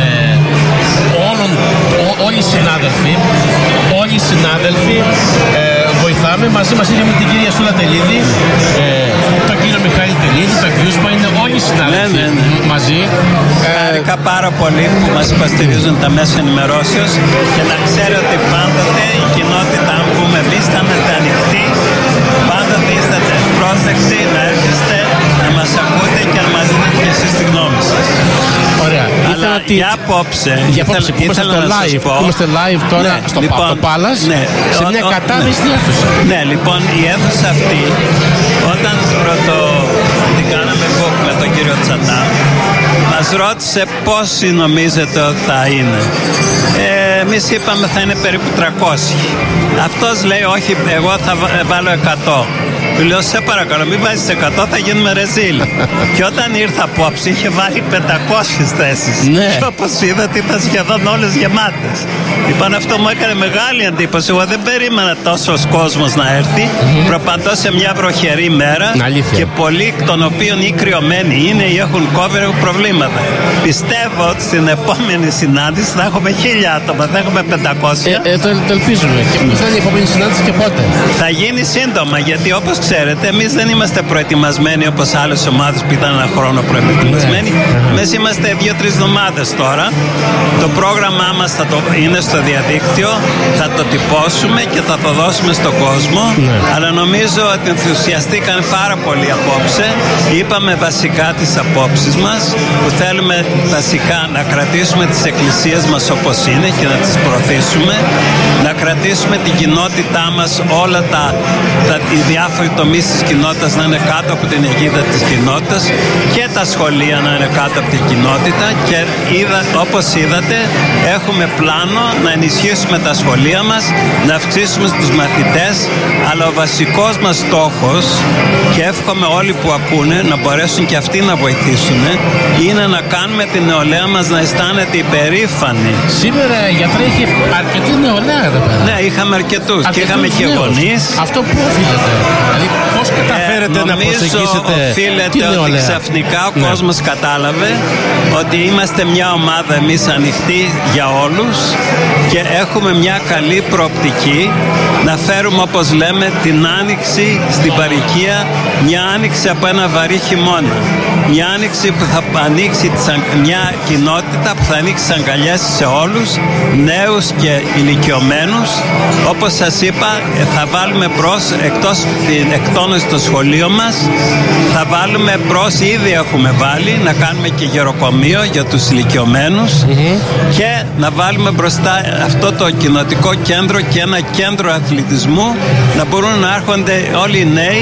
όλοι οι συνάδελφοι, βοηθάμε. Μαζί μας είχαμε την κυρία Σούλα Τελίδη, τον κύριο Μιχάλη Τελίδη, τον Γκιούσμα, είναι όλοι οι συνάδελφοι μαζί. Χάρηκα πάρα πολύ που μας υποστηρίζουν τα μέσα ενημερώσεως και να ξέρετε ότι πάντοτε η κοινότητα, αν πούμε εμείς, θα είμαστε ανοιχτοί. Πάντοτε είστε ευπρόσδεκτοι να έρχεστε, να μας ακούτε και να μας δίνετε και εσείς τη γνώμη σας. Ωραία. Αλλά για απόψε, που είμαστε live τώρα στο Palace, σε μια κατάδυστη αίθουσα. Ναι, λοιπόν, η αίθουσα αυτή, όταν πρώτο την κάναμε book με τον κύριο Τσατά, μας ρώτησε πόσοι νομίζετε ότι θα είναι. Εμείς είπαμε θα είναι περίπου 300. Αυτός λέει όχι, εγώ θα βάλω 100. Του λέω σε παρακαλώ μην βάζεις 100, θα γίνουμε ρεζίλ. Και όταν ήρθα απόψε είχε βάλει 500 θέσεις. Και όπως είδατε ήταν σχεδόν όλες γεμάτες. Λοιπόν, αυτό μου έκανε μεγάλη εντύπωση. Εγώ δεν περίμενα τόσος κόσμος να έρθει, προπαντός σε μια βροχερή μέρα, και πολλοί εκ των οποίων ή κρυωμένοι είναι ή έχουν COVID, έχουν προβλήματα. Πιστεύω ότι στην επόμενη συνάντηση θα έχουμε 1000 άτομα, θα έχουμε 500. Το ελπίζουμε. Και πού θα είναι η επόμενη συνάντηση και πότε? Θα γίνει σύντομα, γιατί όπως ξέρετε, εμείς δεν είμαστε προετοιμασμένοι όπως άλλες ομάδες που ήταν ένα χρόνο προετοιμασμένοι. Εμείς είμαστε 2-3 εβδομάδες τώρα. Το πρόγραμμά μας είναι στο διαδίκτυο, θα το τυπώσουμε και θα το δώσουμε στον κόσμο. Αλλά νομίζω ότι ενθουσιαστήκαν πάρα πολύ απόψε. Είπαμε βασικά τις απόψεις μας, που θέλουμε βασικά να κρατήσουμε τις εκκλησίες μας όπως είναι και να τις προωθήσουμε, να κρατήσουμε την κοινότητά μας, όλα οι διάφοροι τομείς της κοινότητας να είναι κάτω από την αιγίδα της κοινότητας και τα σχολεία να είναι κάτω από την κοινότητα. Και όπως είδατε, έχουμε πλάνο να ενισχύσουμε τα σχολεία μας, να αυξήσουμε τους μαθητές, αλλά ο βασικός μας στόχος, και εύχομαι όλοι που ακούνε να μπορέσουν και αυτοί να βοηθήσουν, είναι να κάνουμε την νεολαία μας να αισθάνεται υπερήφανη. Σήμερα, γιατρέ, είχε αρκετή νεολαία εδώ πέρα. Ναι, είχαμε αρκετούς και είχαμε και γονείς. Αυτό που οφείλεται? Δηλαδή, πώς καταφέρετε να προσεγγίσετε οφείλεται την νεολαία? Ότι ξαφνικά ο κόσμος κατάλαβε ότι είμαστε μια ομάδα εμείς ανοιχτή για όλους και έχουμε μια καλή προοπτική να φέρουμε, όπως λέμε, την άνοιξη στην παροικία, μια άνοιξη από ένα βαρύ χειμώνα. Μια άνοιξη που θα ανοίξει μια κοινότητα που θα ανοίξει τις αγκαλιές σε όλους, νέους και ηλικιωμένους. Όπως σας είπα, θα βάλουμε μπρος, εκτός την εκτόνωση στο σχολείο μας, θα βάλουμε μπρος, ήδη έχουμε βάλει, να κάνουμε και γεροκομείο για τους ηλικιωμένους και να βάλουμε μπροστά αυτό το κοινοτικό κέντρο και ένα κέντρο αθλητισμού, να μπορούν να έρχονται όλοι οι νέοι,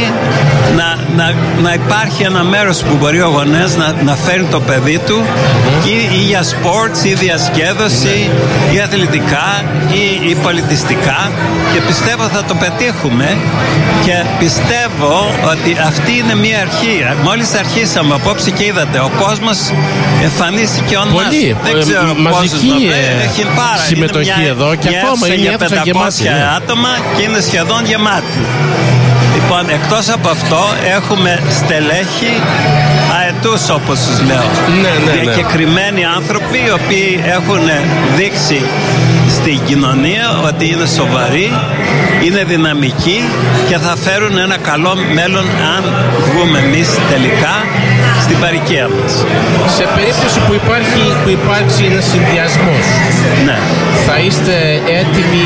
να υπάρχει ένα μέρος που μπορεί ο γονέας να φέρει το παιδί του ή για sports ή διασκέδωση ή αθλητικά ή πολιτιστικά, και πιστεύω θα το πετύχουμε και πιστεύω ότι αυτή είναι μια αρχή. Μόλις αρχίσαμε απόψε και είδατε, ο κόσμος εμφανίστηκε online. Δεν ξέρω πόσους έχει πάρα συμμετοχή εδώ και ακόμα είναι αίθουσα γεμάτη. 500 άτομα και είναι σχεδόν γεμάτη. Λοιπόν, εκτός από αυτό έχουμε στελέχη αετούς, όπως τους λέω. Διακεκριμένοι άνθρωποι οι οποίοι έχουν δείξει στην κοινωνία ότι είναι σοβαροί, είναι δυναμικοί και θα φέρουν ένα καλό μέλλον αν βγούμε εμείς τελικά στην παροικία μας. Σε περίπτωση που υπάρξει ένας συνδυασμός, θα είστε έτοιμοι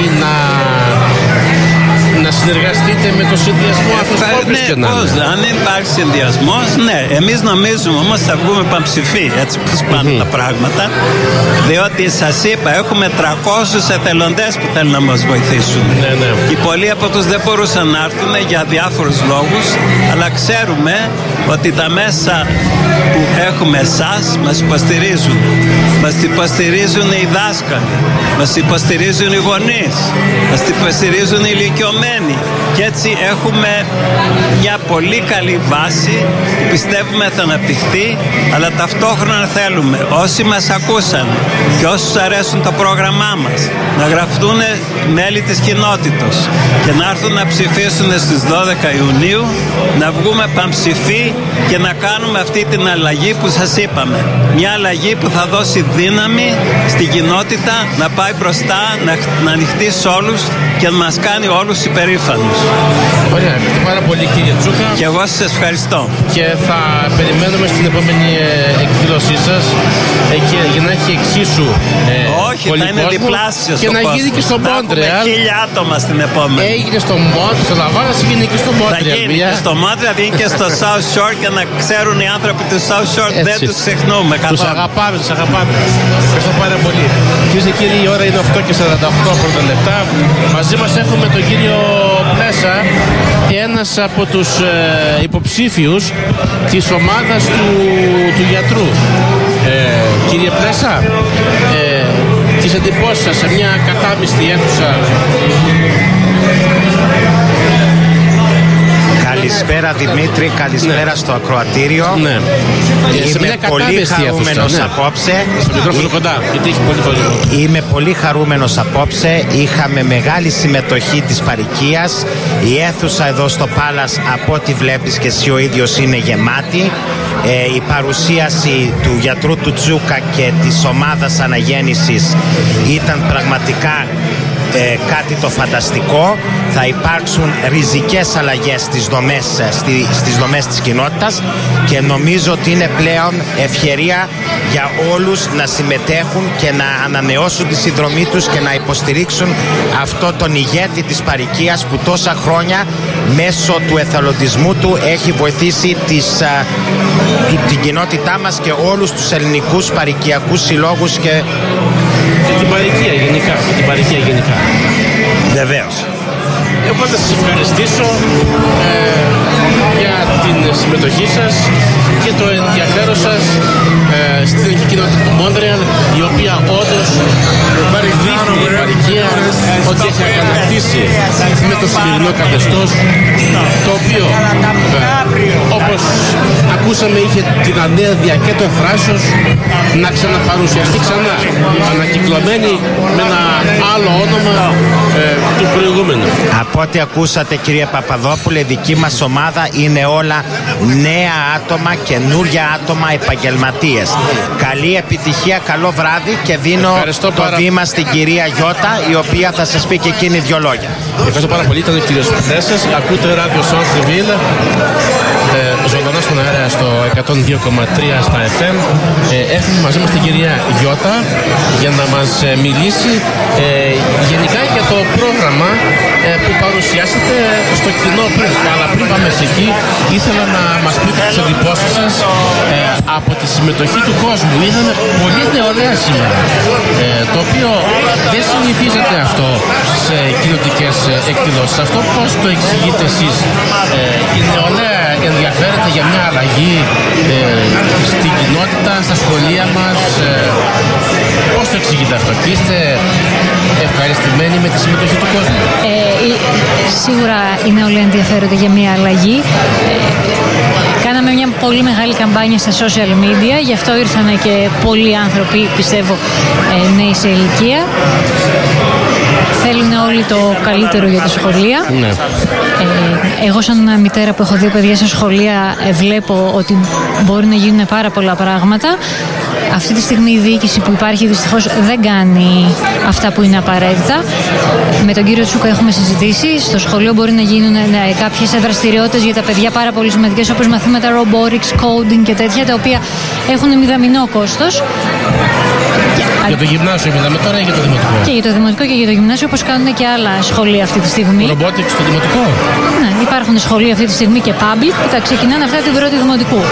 να συνεργαστείτε με το συνδυασμό αυτός και να είναι? Αν υπάρχει συνδυασμός, ναι. Εμείς νομίζουμε όμως θα βγούμε πανψηφοί, έτσι πως πάνε τα πράγματα, διότι σας είπα έχουμε 300 εθελοντές που θέλουν να μας βοηθήσουν. Και πολλοί από τους δεν μπορούσαν να έρθουν για διάφορους λόγους, αλλά ξέρουμε ότι τα μέσα που έχουμε εσάς μας υποστηρίζουν. Μας υποστηρίζουν οι δάσκαλοι, μας υποστηρίζουν οι γονείς, μας υποστηρίζουν οι ηλικιωμένοι, και έτσι έχουμε μια πολύ καλή βάση που πιστεύουμε θα αναπτυχθεί, αλλά ταυτόχρονα θέλουμε όσοι μας ακούσαν και όσους αρέσουν το πρόγραμμά μας να γραφτούν μέλη της κοινότητας και να έρθουν να ψηφίσουν στις 12 Ιουνίου, να βγούμε πανψηφοί και να κάνουμε αυτή την αλλαγή που σας είπαμε. Μια αλλαγή που θα δώσει δύναμη στην κοινότητα να πάει μπροστά, να ανοιχτεί σε όλους και να μας κάνει όλους υπερήφανους. Ωραία, πάρα πολύ κύριε Τσούκα. Και εγώ σας ευχαριστώ. Και θα περιμένουμε στην επόμενη εκδήλωσή σας για να έχει εξίσου όχι, θα είναι διπλάσιο και να γίνει και στο Μόντρεαλ. 1000 άτομα στην επόμενη. Έγινε στο Μόντρεαλ, στο Λαβάρα, θα γίνει και στο Μόντρεαλ. Θα γίνει και στο Μόντρεαλ, θα γίνει και στο South Shore, και να ξέρουν οι άνθρωποι του South Shore δεν τους ξεχνούμε καθόλου. Τους αγαπάμε, τους αγαπάμε. Ευχαριστώ πάρα πολύ. Κυρίες και κύριοι, η ώρα είναι 8:48 πρώτα λεπτά. Μαζί μας έχουμε τον κύριο Πλέσα, ένας από τους υποψήφιους της ομάδας του γιατρού. Κύριε Πλέσα, τις εντυπώσεις σας σε μια κατάμειστη αίθουσα? Καλησπέρα Δημήτρη, καλησπέρα στο ακροατήριο. Είμαι πολύ χαρούμενος απόψε. Στο μικρόφωνο κοντά, γιατί έχει πολύ φωνή. Είμαι πολύ χαρούμενος απόψε. Είχαμε μεγάλη συμμετοχή της παροικίας. Η αίθουσα εδώ στο Πάλας, από ό,τι βλέπεις και εσύ ο ίδιος, είναι γεμάτη. Η παρουσίαση του γιατρού του Τσούκα και της ομάδας αναγέννησης ήταν πραγματικά κάτι το φανταστικό. Θα υπάρξουν ριζικές αλλαγές στις δομές της κοινότητας και νομίζω ότι είναι πλέον ευκαιρία για όλους να συμμετέχουν και να ανανεώσουν τη συνδρομή τους και να υποστηρίξουν αυτό τον ηγέτη της παροικίας που τόσα χρόνια μέσω του εθελοντισμού του έχει βοηθήσει την κοινότητά μας και όλους τους ελληνικούς παροικιακούς συλλόγους και την παροικία γενικά. Βεβαίως. Εγώ θα σας ευχαριστήσω για την συμμετοχή σας και το ενδιαφέρον σας στην ελληνική κοινότητα του Μόντρεαλ, η οποία όντως δείχνει η παροικία ότι έχει ανακτήσει με το σημερινό καθεστώς, το οποίο όπως ακούσαμε είχε την ανέδεια και το εφράσεως να ξαναπαρουσιαστεί ξανά, ανακυκλωμένη με ένα άλλο όνομα του προηγούμενου. Από ό,τι ακούσατε, κύριε Παπαδόπουλε, η δική μας ομάδα είναι όλα νέα άτομα, καινούρια άτομα, επαγγελματίες. Καλή επιτυχία, καλό βράδυ και δίνω το βήμα στην κυρία Γιώτα, η οποία θα σας πει και εκείνη δυο λόγια. Ευχαριστώ πάρα πολύ, ήταν ο κύριος Πτέσσας. Ακούτε ράδιο Centre-Ville, ζωντανά στον αέρα στο 102,3 στα FM. Έχουμε μαζί μας την κυρία Γιώτα για να μας μιλήσει γενικά για το πρόγραμμα που παρουσιάσετε στο κοινό πριν. Αλλά πριν πάμε σε εκεί, ήθελα να μας πείτε τις εντυπώσεις σας από τη συμμετοχή του κόσμου. Είδαμε πολύ νεολαία σήμερα, το οποίο δεν συνηθίζεται αυτό σε κοινοτικές εκδηλώσεις. Αυτό πώς το εξηγείτε εσείς? Η νεολαία ενδιαφέρεται για μια αλλαγή στην κοινότητα, στα σχολεία μας? Πώς το εξηγείτε αυτό και είστε ευχαριστημένοι με τη συμμετοχή του κόσμου? Σίγουρα η νεολαία ενδιαφέρονται για μια αλλαγή. Κάναμε μια πολύ μεγάλη καμπάνια στα social media, γι' αυτό ήρθαν και πολλοί άνθρωποι, πιστεύω, νέοι σε ηλικία. Θέλουν όλοι το καλύτερο για τα σχολεία. Ναι. Εγώ σαν μητέρα που έχω δύο παιδιά στα σχολεία βλέπω ότι μπορεί να γίνουν πάρα πολλά πράγματα. Αυτή τη στιγμή η διοίκηση που υπάρχει δυστυχώς δεν κάνει αυτά που είναι απαραίτητα. Με τον κύριο Τσούκα έχουμε συζητήσει. Στο σχολείο μπορεί να γίνουν κάποιες δραστηριότητες για τα παιδιά πάρα πολύ σημαντικές, όπως μαθήματα robotics, coding και τέτοια, τα οποία έχουν μηδαμινό κόστος. Για το γυμνάσιο μιλάμε τώρα ή για το δημοτικό? Και για το δημοτικό και για το γυμνάσιο, όπως κάνουν και άλλα σχολεία αυτή τη στιγμή. Robotics στο δημοτικό? Ναι, υπάρχουν σχολεία αυτή τη στιγμή και public που τα ξεκινάνε αυτά την πρώτη δημοτικού.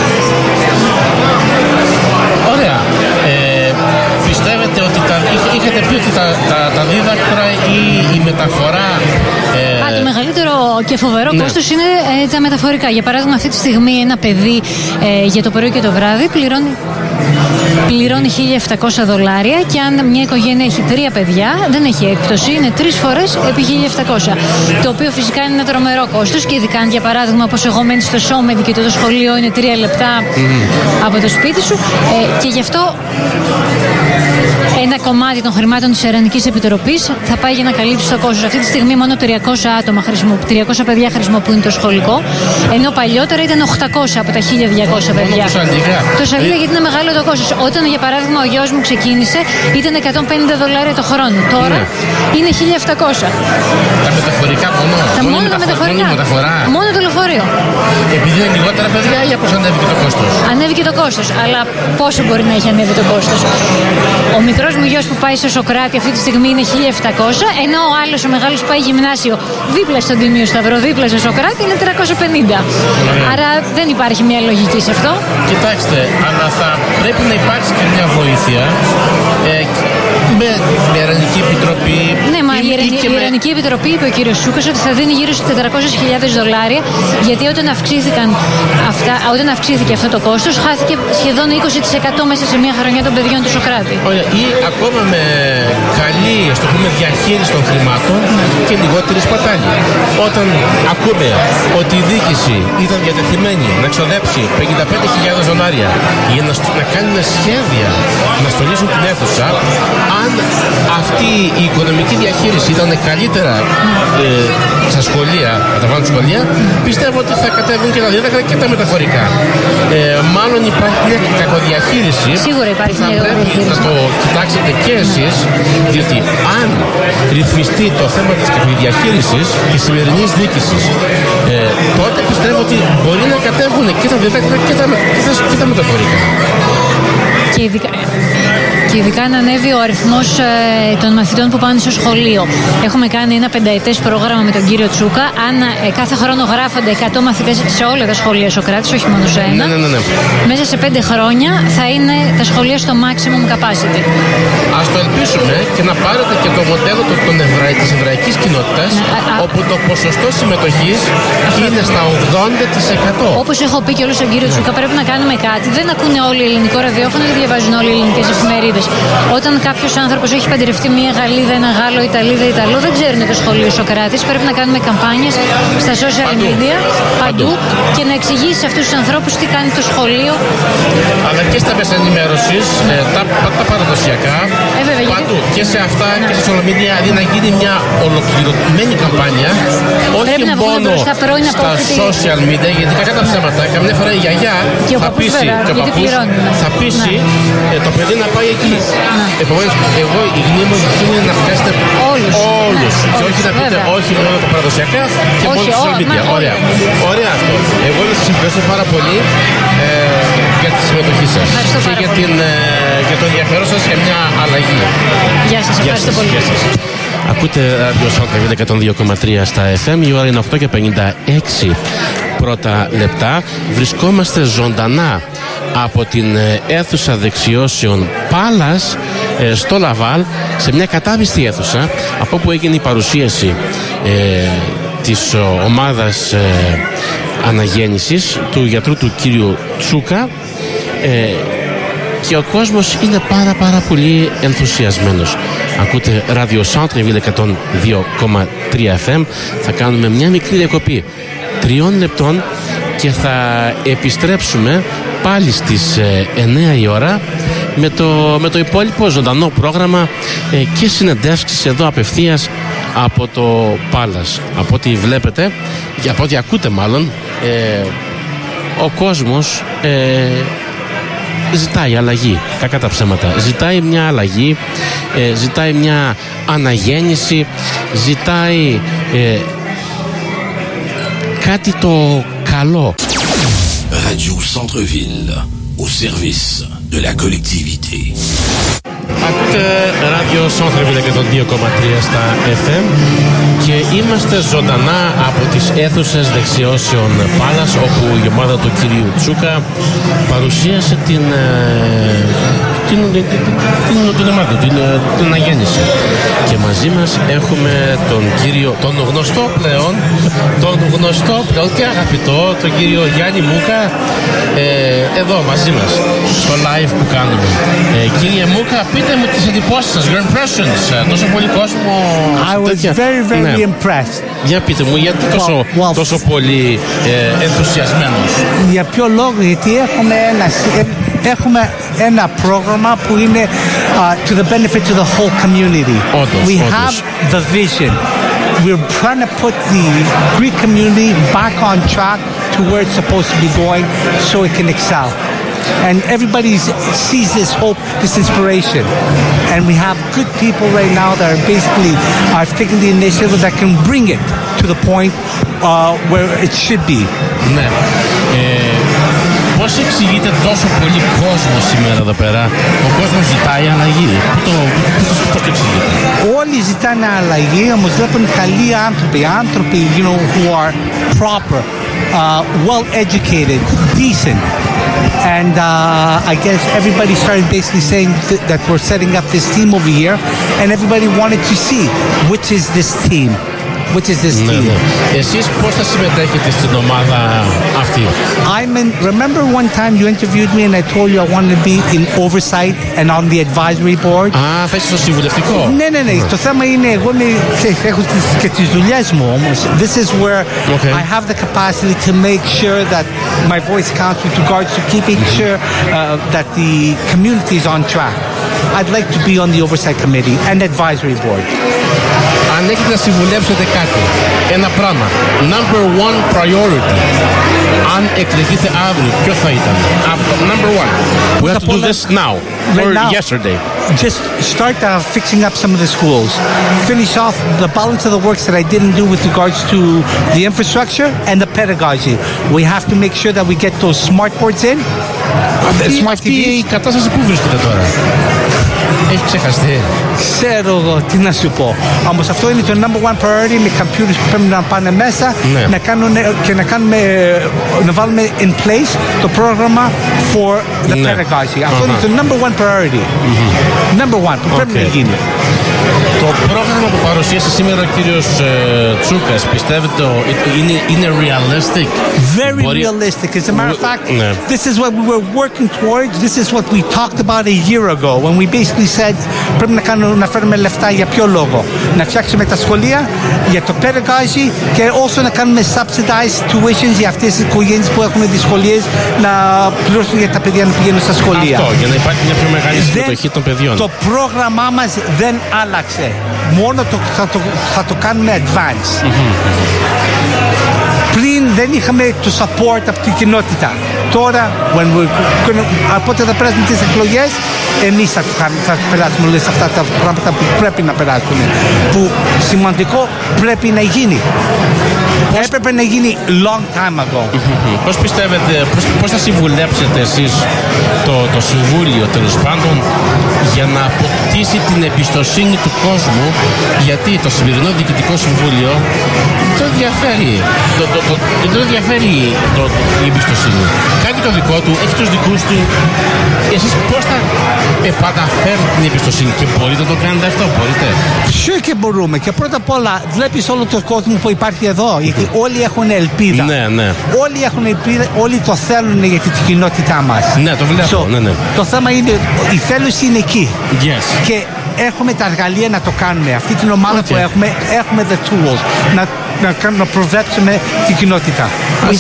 Ωραία. Πιστεύετε ότι είχατε πει ότι τα δίδακτρα ή η μεταφορά... Το μεγαλύτερο και φοβερό κόστος είναι τα μεταφορικά. Για παράδειγμα, αυτή τη στιγμή ένα παιδί για το πρωί και το βράδυ πληρώνει $1.700 και αν μια οικογένεια έχει 3 παιδιά δεν έχει έκπτωση, είναι 3 φορές επί 1.700, το οποίο φυσικά είναι ένα τρομερό κόστος. Και ειδικά αν για παράδειγμα όπως εγώ μένεις στο Σόμεδι και το σχολείο είναι 3 λεπτά από το σπίτι σου, και γι' αυτό ένα κομμάτι των χρημάτων της Ερευνικής Επιτροπής θα πάει για να καλύψει το κόστος. Αυτή τη στιγμή μόνο 300 παιδιά χρησιμοποιούν το σχολικό, ενώ παλιότερα ήταν 800 από τα 1.200 παιδιά. Τόσα λίγα γιατί είναι μεγάλο το κόστος. Όταν για παράδειγμα ο γιος μου ξεκίνησε ήταν $150 το χρόνο. Τώρα είναι 1.700. Τα μεταφορικά μόνο? Μόνο τα μεταφορικά. Μόνο το λεωφορείο. Επειδή είναι λιγότερα παιδιά ή πώς ανέβηκε το κόστος? Ανέβηκε το κόστος, αλλά πόσο μπορεί να έχει ανέβει το κόστος? Ο μικρός μου γιος που πάει στο Σοκράτη αυτή τη στιγμή είναι 1.700, ενώ ο άλλος ο μεγάλος που πάει γυμνάσιο δίπλα στον Τιμίο Σταυρό, δίπλα στο Σοκράτη είναι 350. Άρα δεν υπάρχει μια λογική σε αυτό. Κοιτάξτε, αλλά θα πρέπει να υπάρξει και μια βοήθεια με Ερευνική Επιτροπή. Ναι, μα η Ερευνική Επιτροπή, είπε ο κύριος Σούκας, ότι θα δίνει γύρω στους $400.000, γιατί όταν αυξήθηκε αυτό το κόστος, χάθηκε σχεδόν 20% μέσα σε μια χρονιά των παιδιών του Σοκράτη. Ή ακόμα με καλή, ας το πούμε, διαχείριση των χρημάτων και λιγότερη σπατάλη. Όταν ακούμε ότι η διοίκηση ήταν διατεθειμένη να εξοδέψει $55.000 για να κάνουν σχέδια να στολίσουν την αίθουσα, αν αυτή η οικονομική διαχείριση ήταν καλύτερα στα σχολεία, να τα βάλουν σχολεία, πιστεύω ότι θα κατέβουν και τα δίδακτρα και τα μεταφορικά. Μάλλον υπάρχει μια κακοδιαχείριση. Σίγουρα υπάρχει μια κακοδιαχείριση. Πρέπει να το κοιτάξετε και εσείς, διότι αν ρυθμιστεί το θέμα της κακοδιαχείρισης της σημερινής διοίκησης, τότε πιστεύω ότι μπορεί να κατέβουν και τα δίδακτρα και τα μεταφορικά. Και ειδικά να ανέβει ο αριθμός των μαθητών που πάνε στο σχολείο. Έχουμε κάνει ένα 5ετές πρόγραμμα με τον κύριο Τσούκα. Αν κάθε χρόνο γράφονται 100 μαθητές σε όλα τα σχολεία Σωκράτης, όχι μόνο σε ένα, ναι. μέσα σε 5 χρόνια θα είναι τα σχολεία στο maximum capacity. Ας το ελπίσουμε και να πάρετε και το μοντέλο της εβραϊκής κοινότητας, όπου το ποσοστό συμμετοχής είναι στα 80%. Όπως έχω πει και όλο στον κύριο Τσούκα, πρέπει να κάνουμε κάτι. Δεν ακούνε όλοι ελληνικό ραδιόφωνο, δεν διαβάζουν όλοι ελληνικές εφημερίδες. Όταν κάποιος άνθρωπος έχει παντρευτεί μία Γαλλίδα, ένα Γάλλο, Ιταλίδα, Ιταλό, δεν ξέρουν το σχολείο Σωκράτης. Πρέπει να κάνουμε καμπάνιες στα social media, παντού, και να εξηγήσει σε αυτούς τους ανθρώπους τι κάνει το σχολείο. Αλλά και στα μέσα ενημέρωσης, τα παραδοσιακά, παντού. Και σε αυτά και στα social media, δηλαδή να γίνει μια ολοκληρωμένη καμπάνια, όχι μόνο στα social media, γιατί κακά τα ψέματα, καμιά φορά η γιαγιά θα πείσει και ο παππούς θα πείσει το παιδί να πάει εκεί. Επομένως, εγώ η γνώμη μου είναι να πιάσετε όλους και όχι να πείτε όχι μόνο τα παραδοσιακά και μόνο τα social media. Ωραία αυτό. Εγώ σας ευχαριστώ πάρα πολύ για τη συμμετοχή σας και για το ενδιαφέρον σας για μια αλλαγή. Γεια σας, ευχαριστώ πολύ. Ακούτε Radio Centre 102,3 στα FM. Η ώρα είναι 8:56 πρώτα λεπτά. Βρισκόμαστε ζωντανά από την αίθουσα δεξιώσεων Πάλας στο Λαβάλ, σε μια κατάβυστη αίθουσα από όπου έγινε η παρουσίαση της ομάδας αναγέννησης του γιατρού του κύριου Τσούκα, και ο κόσμος είναι πάρα πολύ ενθουσιασμένος. Ακούτε Radio Centre 102,3 FM. Θα κάνουμε μια μικρή διακοπή 3 λεπτών και θα επιστρέψουμε πάλι στις 9 η ώρα με το υπόλοιπο ζωντανό πρόγραμμα και συνεντεύξεις εδώ απευθείας από το Πάλας. Από ό,τι βλέπετε, και από ό,τι ακούτε μάλλον, ο κόσμος ζητάει αλλαγή, κακά τα ψέματα. Ζητάει μια αλλαγή, ζητάει μια αναγέννηση, ζητάει κάτι το καλό. Radio Centre-Ville, au service de la collectivité. Ακούτε Radio Centre-Ville 102,3 στα FM και είμαστε ζωντανά από τις αίθουσες δεξιώσεων Πάλας, όπου η ομάδα του κυρίου Τσούκα παρουσίασε την αναγέννηση. Και μαζί μας έχουμε τον κύριο, τον γνωστό πλέον και αγαπητό, τον κύριο Γιάννη Μούκα, εδώ μαζί μας στο live που κάνουμε. Κύριε Μούκα, πείτε μου τις εντυπώσεις σας, your impressions. Τόσο πολύ κόσμο. I was very impressed. Για πείτε μου, γιατί τόσο πολύ ενθουσιασμένος? Για ποιο λόγο? Γιατί έχουμε ένα πρόγραμμα που είναι to the benefit to the whole community. We have the vision. We're trying to put the Greek community back on track to where it's supposed to be going so it can excel. And everybody sees this hope, this inspiration. And we have good people right now that are basically taken the initiative that can bring it to the point where it should be. Ναι. Πώς εξηγείται τόσο πολύ κόσμο σήμερα εδώ πέρα? Ο κόσμος ζητάει αλλαγή. Πώς το εξηγείται? Όλοι ζητάνε αλλαγή, όμως βλέπουν καλοί άνθρωποι, who are proper, well educated, decent. And I guess everybody started basically saying that we're setting up this team over here, and everybody wanted to see which is this team. which is this team. Εσείς πώς θα συμμετέχετε στην ομάδα αυτή? Remember one time you interviewed me and I told you I wanted to be in oversight and on the advisory board? Θα είσαι στο συμβουλευτικό. Ναι. Το θέμα είναι εγώ έχω και τις δουλειές μου όμως. This is where I have the capacity to make sure that my voice counts with regards to keeping sure that the community is on track. I'd like to be on the oversight committee and advisory board. Αν έχετε να συμβουλεύσετε κάτι, ένα πράγμα, number one priority, αν εκλεγείτε αύριο, ποιο θα ήταν? Number one. We have to do this now or yesterday. Just start fixing up some of the schools. Finish off the balance of the works that I didn't do with regards to the infrastructure and the pedagogy. We have to make sure that we get those smart boards in. Αυτή η κατάσταση που βρίσκεται τώρα? Έχει ξεχαστεί? Ξέρω εγώ τι να σου πω. Όμως αυτό είναι το number one priority με computers που πρέπει να πάνε μέσα να βάλουμε in place το πρόγραμμα for the pedagogy. Αυτό είναι το number one priority. Number one που πρέπει να γίνει. Το πρόγραμμα που παρουσίασε σήμερα ο κύριος Τσούκας, πιστεύετε είναι realistic? Very realistic. As a matter of fact, this is what we were working towards. This is what we talked about a year ago when we basically said πρέπει να φέρουμε λεφτά για ποιο λόγο? Να φτιάξουμε τα σχολεία για το pedagogy και also να κάνουμε subsidized tuitions για αυτές τις οικογένειες που έχουν δυσκολίες να πληρώσουν για τα παιδιά να πηγαίνουν στα σχολεία. Αυτό, για να υπάρχει μια πιο μεγάλη συμμετοχή των παιδιών. Το πρόγραμμά μας δεν άλλαξε. Μόνο θα το κάνουμε advance. Πριν δεν είχαμε το support από την κοινότητα. Τώρα, πότε θα περάσουμε τις εκλογές, εμείς θα περάσουμε όλες αυτά τα πράγματα που πρέπει να περάσουν. Που σημαντικό πρέπει να γίνει. Έπρεπε να γίνει long time ago. Πώς πιστεύετε, πώς θα συμβουλέψετε εσείς το Συμβούλιο τέλος πάντων για να αποκτήσει την εμπιστοσύνη του κόσμου, γιατί το σημερινό Διοικητικό Συμβούλιο δεν ενδιαφέρει η εμπιστοσύνη. Κάνει το δικό του, έχει τους δικούς του. Εσείς πώς θα επαναφέρετε την εμπιστοσύνη και μπορείτε να το κάνετε αυτό? Μπορείτε? Φυσικά και μπορούμε. Και πρώτα απ' όλα βλέπεις όλο τον κόσμο που υπάρχει εδώ, γιατί όλοι έχουν ελπίδα. Ναι. Όλοι έχουν ελπίδα, όλοι το θέλουν για την κοινότητά μας. Ναι, το βλέπω. Το θέμα είναι, η θέληση είναι εκεί. Yes. Και έχουμε τα εργαλεία να το κάνουμε. Αυτή την ομάδα που έχουμε the tools να προβέψουμε την κοινότητα.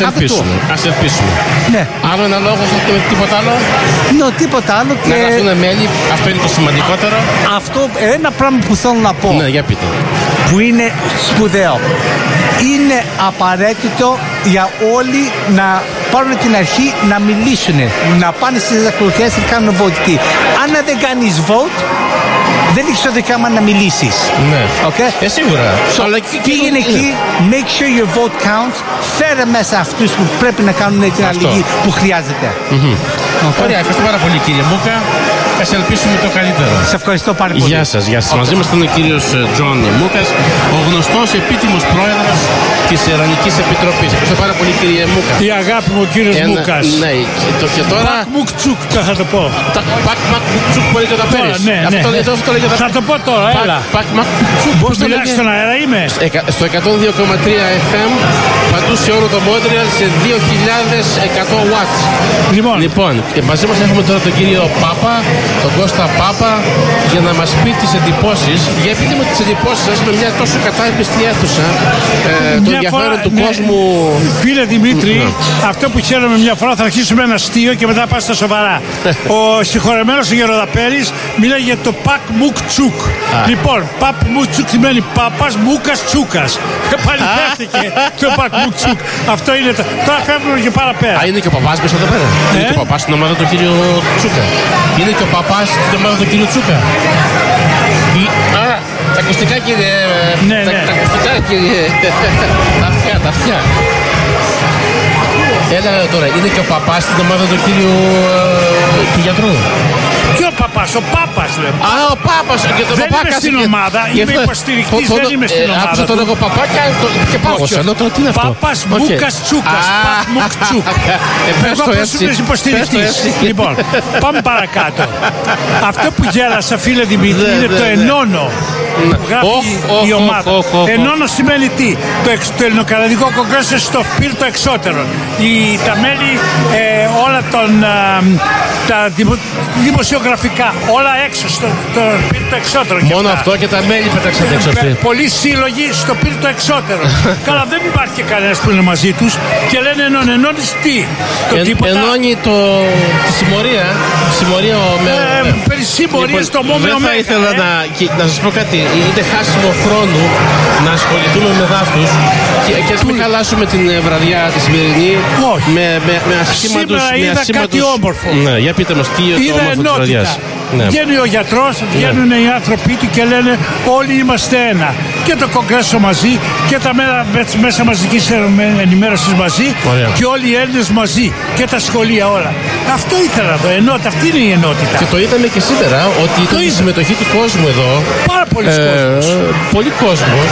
Ας ελπίσουμε. Ναι. Άλλο ένα λόγο, τίποτα άλλο? Τίποτα άλλο. Να γραφούν μέλη, αυτό είναι το σημαντικότερο. Αυτό, ένα πράγμα που θέλω να πω. Ναι, για πείτε. Που είναι σπουδαίο. Είναι απαραίτητο για όλοι να πάρουν την αρχή να μιλήσουν, να πάνε στις εκλογές και να κάνουν vote. Αν δεν κάνεις vote, δεν έχεις το δικαίωμα να μιλήσεις. Ναι. Σίγουρα. Πήγαινε εκεί, make sure your vote counts, φέρε μέσα αυτούς που πρέπει να κάνουν την αλληλεγγύη που χρειάζεται. Ωραία, ευχαριστώ πάρα πολύ κύριε Μούκα. Ας ελπίσουμε το καλύτερο. Σε ευχαριστώ πάρα πολύ. Γεια σας. Μαζί μας ήταν ο κύριος Τζον Μούκας, ο γνωστός επίτιμος πρόεδρος της Ιρανικής Επιτροπής. Ευχαριστώ πάρα πολύ κύριε Μούκα. Η αγάπη μου ο κύριος Μούκας. Ναι, και τώρα... Πακ Μουκτσούκ θα το πω. Πακ Μουκτσούκ μπορεί και τα πέρυσι. Ναι. Θα το πω τώρα, έλα. Πακ Μουκτσούκ. Πώς μιλάς στον αέρα είμαι? Στο 102,3 FM, παντού σε όλο το Μόντρεαλ σε 2.100 watts. Λοιπόν, μαζί μας έχουμε τώρα τον κύριο Πάπα, τον Κώστα Πάπα, για να μας πει τις εντυπώσεις. Για πείτε μου τις εντυπώσεις σας με μια τόσο κατάπιστη αίθουσα, το ενδιαφέρον του κόσμου. Φίλε Δημήτρη, αυτό που χαίρομαι μια φορά θα αρχίσουμε ένα αστείο και μετά πάμε στα σοβαρά. Ο συγχωρεμένος ο Γεροδαπέρης μιλάει για το Πακ Μουκτσούκ. Λοιπόν, Πακ Μουκτσούκ σημαίνει Πάπας Μούκας Τσούκας. Επαληθεύτηκε το Πακ Μουκτσούκ. Αυτό είναι. Τώρα φεύγουμε και παραπέρα. Είναι και ο παπάς μέσα εδώ πέρα. Είναι και ο παπάς στην ομάδα του κύριου Τσούκα. Είναι και ο παπάς στην ομάδα του κύριου Τσούκα. Τα ακουστικά κύριε. Ναι. Τα ακουστικά κύριε. Τα αυτιά. Έλα τώρα, είναι και ο παπάς στην ομάδα του κύριου του γιατρού. Ποιο παπάς, ο Πάπας λέω. Ο Πάπας. Δεν είμαι στην ομάδα, είμαι υποστηρικτής, δεν είμαι στην ομάδα. Άκουσα τον εγώ παπά και πάγωσα. Τι είναι αυτό? Πάπας Μούκας Τσούκας. Παπ Μουκτσούκ. Εγώ προσωπικός υποστηρικτής. Λοιπόν, πάμε παρακάτω. Αυτό που γέλασα φίλε Δημήτρη είναι το ενώνω. Γράφει η ομάδα. Ενώνω σημαίνει τι? Το Ελληνοκαναδικό Κογκρέσο στο πύρτο εξώτερο. Τα μέλη όλα τα δημοσιογραφικά, όλα έξω στο πύρτο εξώτερο. Μόνο αυτό και τα μέλη πέταξαν έξω αυτοί. Πολλοί σύλλογοι στο πύρτο εξώτερο. Καλά, δεν υπάρχει και κανένας που είναι μαζί τους και λένε ενώνεις τι? Ενώνει τη συμμορία. Περί συμμορίας το μόμιο. Δεν θα ήθελα να σας πω κάτι. Είναι χάσιμο χρόνου να ασχοληθούμε με δάφτους και ας μην χαλάσουμε την βραδιά τη σημερινή με ασχήματους. Σήμερα είδα κάτι όμορφο. Ναι, για πείτε μας τι είναι το όμορφο της βραδιάς. Ναι. Βγαίνει ο γιατρός, βγαίνουν οι άνθρωποι του και λένε όλοι είμαστε ένα. Και το Κογκρέσο μαζί και τα μέσα μαζικής ενημέρωσης μαζί. Ωραία. Και όλοι οι Έλληνες μαζί και τα σχολεία όλα. Αυτό ήθελα εδώ, αυτή είναι η ενότητα. Και το είδαμε και σήμερα ότι ήταν η συμμετοχή του κόσμου εδώ. Πάρα πολλοί κόσμος. Πολύ κόσμος.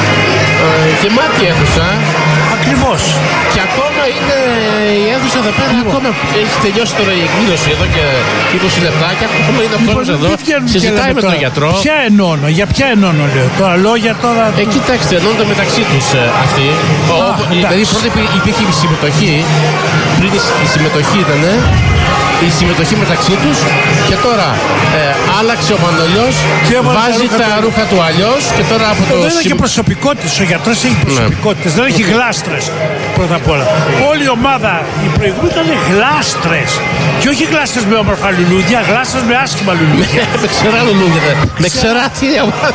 Γεμάτη αίθουσα. Ακριβώς. Και ακόμα είναι η αίθουσα εδώ πέρα. Ακόμα έχει τελειώσει τώρα η εκδήλωση εδώ και 20 λεπτά και ακόμα είναι ο κόσμος εδώ. Συζητάει με τον γιατρό. Για ποια ενώνω λέω τώρα, λόγια τώρα. Κοιτάξτε, ενώνονται μεταξύ τους αυτοί. Δηλαδή πρώτα υπήρχε η συμμετοχή. Πριν η συμμετοχή ήταν η συμμετοχή μεταξύ τους και τώρα άλλαξε ο Μανολιός, βάζει τα ρούχα του αλλιώς και τώρα από το... Δεν έχει προσωπικότητες, ο γιατρός έχει προσωπικότητες, δεν έχει γλάστρες πρώτα απ' όλα. Όλη η ομάδα, η προηγούμενη ήταν γλάστρες και όχι γλάστρες με όμορφα λουλούδια, γλάστρες με άσχημα λουλούδια. Με ξερά λουλούδια, με ξερά τι...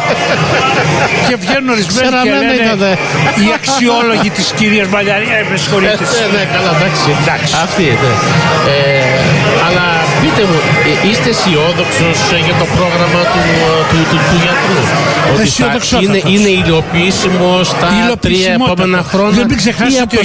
Και βγαίνουν ορισμένοι και λένε οι αξιόλογοι της κυρίας Μαλιαρή, με συγχωρείτε. Ναι, καλά, εντάξει. Αυτή είναι. Αλλά πείτε μου, είστε αισιόδοξος για το πρόγραμμα του γιατρού? Ότι είναι υλοποιήσιμο στα 3 επόμενα χρόνια? Δεν ξεχάσετε ότι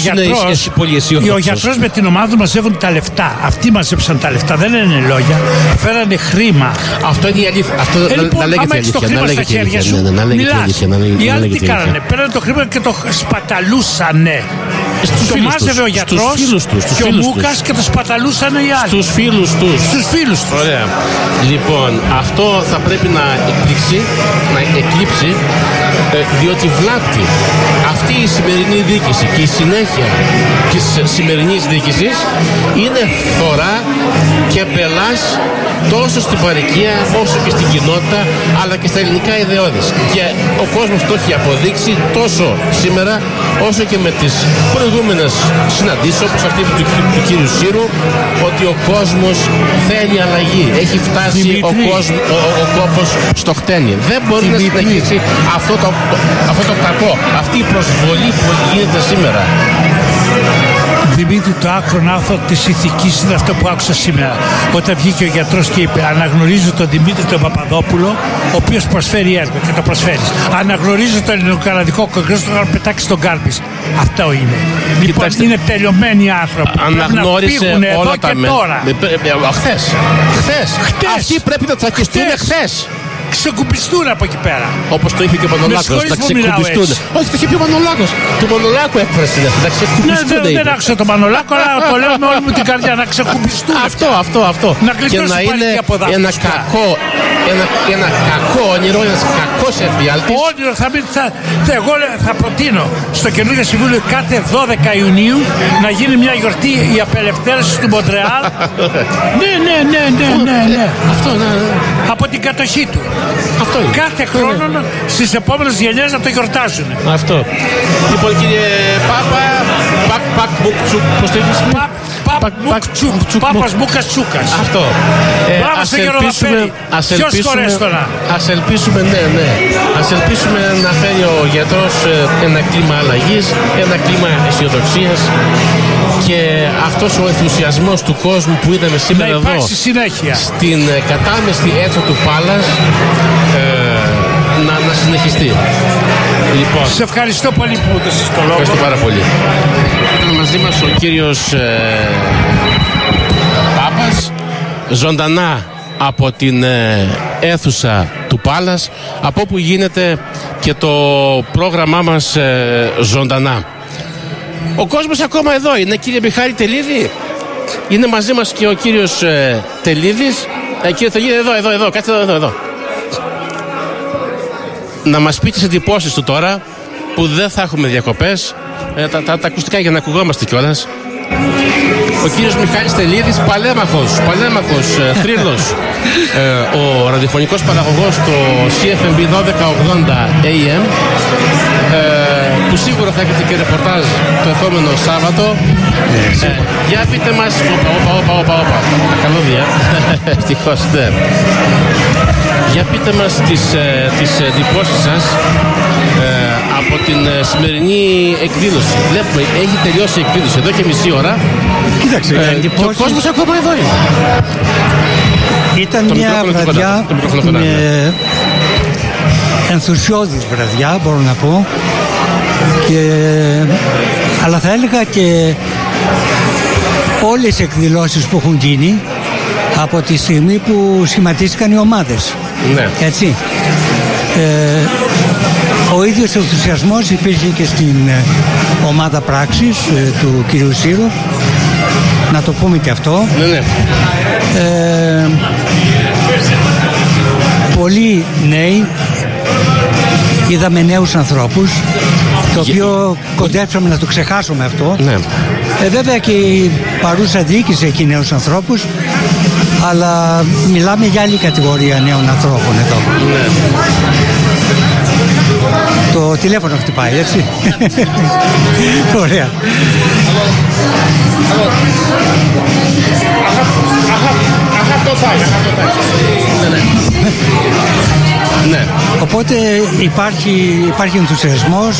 ο γιατρός με την ομάδα μαζεύουν τα λεφτά. Αυτοί μαζέψαν τα λεφτά, δεν είναι λόγια. Φέρανε χρήμα. Αυτό είναι η αλήθεια. Αυτό να λέγεται η αλήθεια. Να λέγεται η αλήθεια. Οι άλλοι τι κάνανε? Πέρανε το χρήμα και το σπαταλούσανε. Το μάζευε ο γιατρός και ο Μούκας και το σπαταλούσανε οι άλλοι. Στους φίλους τους. Ωραία. Λοιπόν, αυτό θα πρέπει να εκλείψει, διότι βλάπτει αυτή η σημερινή διοίκηση και η συνέχεια της σημερινής διοίκησης είναι φθορά και μπελάς τόσο στην παροικία όσο και στην κοινότητα αλλά και στα ελληνικά ιδεώδης. Και ο κόσμος το έχει αποδείξει τόσο σήμερα όσο και με τις προηγούμενες συναντήσεις όπως αυτή του κύριου Σύρου, ότι ο κόσμος θέλει αλλαγή. Έχει φτάσει ο κόπος στο χτένι. Δεν μπορεί να συνεχίσει αυτό το κακό, αυτή η προσβολή που γίνεται σήμερα. Δημήτρη, το άκρον άθρο της ηθικής είναι αυτό που άκουσα σήμερα. Όταν βγήκε ο γιατρός και είπε αναγνωρίζω τον Δημήτρη τον Παπαδόπουλο, ο οποίος προσφέρει έργο και το προσφέρει. Αναγνωρίζω το Ελληνοκαναδικό Κογκρέσο, το να πετάξει τον κάρπις. Αυτό είναι. Λοιπόν, είναι τελειωμένοι άνθρωποι. Αναγνώρισε όλα τα τώρα. Χθες. Αυτοί πρέπει να τσακιστούν χθες. Ξεκουμπιστούν από εκεί πέρα. Όπως το είπε και ο Μανολάκος, να ξεκουμπιστούν. Όχι, το είχε πει ο Μανολάκος. Του Μανολάκου έκφραση είναι αυτή, να ξεκουμπιστούν. Δεν άκουσα τον Μανολάκο, αλλά το λέω με όλη μου την καρδιά, να ξεκουμπιστούν. Αυτό. Να γλιτώσει πάλι από δάφτους. Ένα κακό όνειρο, ένας κακός εφιάλτης. Όνειρο εγώ θα προτείνω στο καινούργιο συμβούλιο κάθε 12 Ιουνίου να γίνει μια γιορτή η απελευθέρωση του Μοντρεάλ. Ναι. Αυτό, ναι. Από την κατοχή του. Αυτό είναι. Κάθε χρόνο στις επόμενες γενιές να το γιορτάζουν. Αυτό. Λοιπόν, κύριε Πάπα, πώς το έχεις πει? Πάπας Μούκας Τσούκας. Αυτό. Ας ελπίσουμε, ναι. Ας ελπίσουμε να φέρει ο γιατρός ένα κλίμα αλλαγής, ένα κλίμα αισιοδοξίας και αυτός ο ενθουσιασμός του κόσμου που είδαμε σήμερα εδώ στην κατάμεστη αίθουσα του Πάλας να συνεχιστεί. Λοιπόν, σε ευχαριστώ πολύ που μου έδωσες το λόγο. Ευχαριστώ πάρα πολύ. Ήταν μαζί μας ο κύριος Πάπας, ζωντανά από την αίθουσα του Πάλας, από όπου γίνεται και το πρόγραμμά μας ζωντανά. Ο κόσμος ακόμα εδώ είναι, κύριε Μιχάλη Τελίδη. Είναι μαζί μας και ο κύριος Τελίδης. Κύριε Τελίδη, εδώ, κάτσε εδώ. να μας πει τις εντυπώσεις του τώρα που δεν θα έχουμε διακοπές, τα ακουστικά για να ακουγόμαστε κιόλας. Ο κύριος Μιχάλης Τελίδης, παλέμαχος θρύλος, ο ραδιοφωνικός παραγωγός στο CFMB 1280 AM, που σίγουρα θα έχετε και ρεπορτάζ το επόμενο Σάββατο. Για πείτε μας, όπα, τα καλώδια, ευτυχώς, ναι. Για πείτε μας τις εντυπώσεις σας από την σημερινή εκδήλωση. Βλέπουμε, έχει τελειώσει η εκδήλωση εδώ και μισή ώρα. Κοίταξε, και ο κόσμος ακόμα εδώ είναι. Ήταν μια βραδιά, ενθουσιώδης βραδιά, μπορώ να πω, αλλά θα έλεγα και όλες οι εκδηλώσεις που έχουν γίνει από τη στιγμή που σχηματίστηκαν οι ομάδες. Ναι. Έτσι. Ο ίδιος ενθουσιασμός υπήρχε και στην ομάδα πράξης του κυρίου Σύρου, να το πούμε και αυτό. Ναι. Πολλοί νέοι, είδαμε νέους ανθρώπους, το οποίο κοντέψαμε να το ξεχάσουμε αυτό. Ναι. Βέβαια και η παρούσα διοίκηση έχει νέους ανθρώπους, αλλά μιλάμε για άλλη κατηγορία νέων ανθρώπων εδώ. Ναι. Το τηλέφωνο χτυπάει, έτσι. Ωραία. Ναι. Οπότε υπάρχει ενθουσιασμός,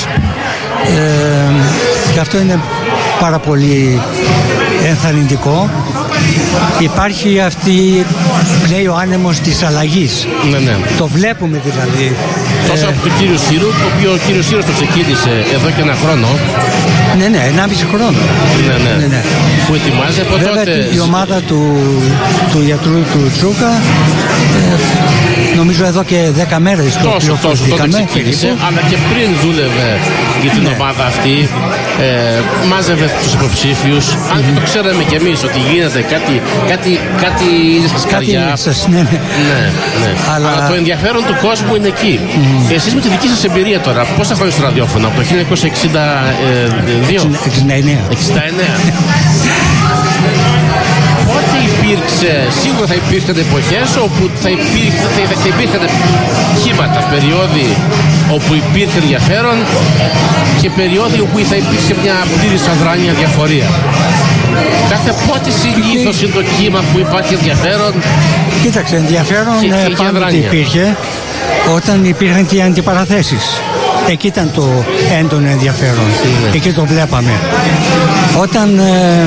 και αυτό είναι πάρα πολύ ενθαρρυντικό. Υπάρχει πλέει ο άνεμος της αλλαγής. Ναι. Το βλέπουμε δηλαδή. Τόσο από τον κύριο Σύρου, το οποίο ο κύριος Σύρος το ξεκίνησε εδώ και ένα χρόνο. Ναι, 1,5 χρόνο. Ναι. Που ετοιμάζει από βέβαια, τότε. Η ομάδα του γιατρού του Τσούκα, νομίζω εδώ και 10 μέρες το πληροφορηθήκαμε. Τότε ξεκίνησε, αλλά και πριν δούλευε για την ομάδα αυτή. Μάζευε τους υποψήφιους. Αν και το ξέραμε κι εμείς ότι γίνεται κάτι είναι στα σκαριά. Ναι. Αλλά το ενδιαφέρον του κόσμου είναι εκεί. Εσείς με τη δική σας εμπειρία τώρα, πόσα χρόνια στο ραδιόφωνο, από το 1962? 69. Πότε υπήρξε, σίγουρα θα υπήρχαν εποχές όπου θα υπήρχαν κύματα, περιόδοι όπου υπήρχε ενδιαφέρον και περιόδοι όπου θα υπήρχε μια πλήρης αδράνεια, διαφορία. Κάθε πότε συνήθως είναι το κύμα που υπάρχει ενδιαφέρον? Κοίταξε, ενδιαφέρον πάντοτε υπήρχε όταν υπήρχαν και οι αντιπαραθέσεις. Εκεί ήταν το έντονο ενδιαφέρον. Εκεί το βλέπαμε. Όταν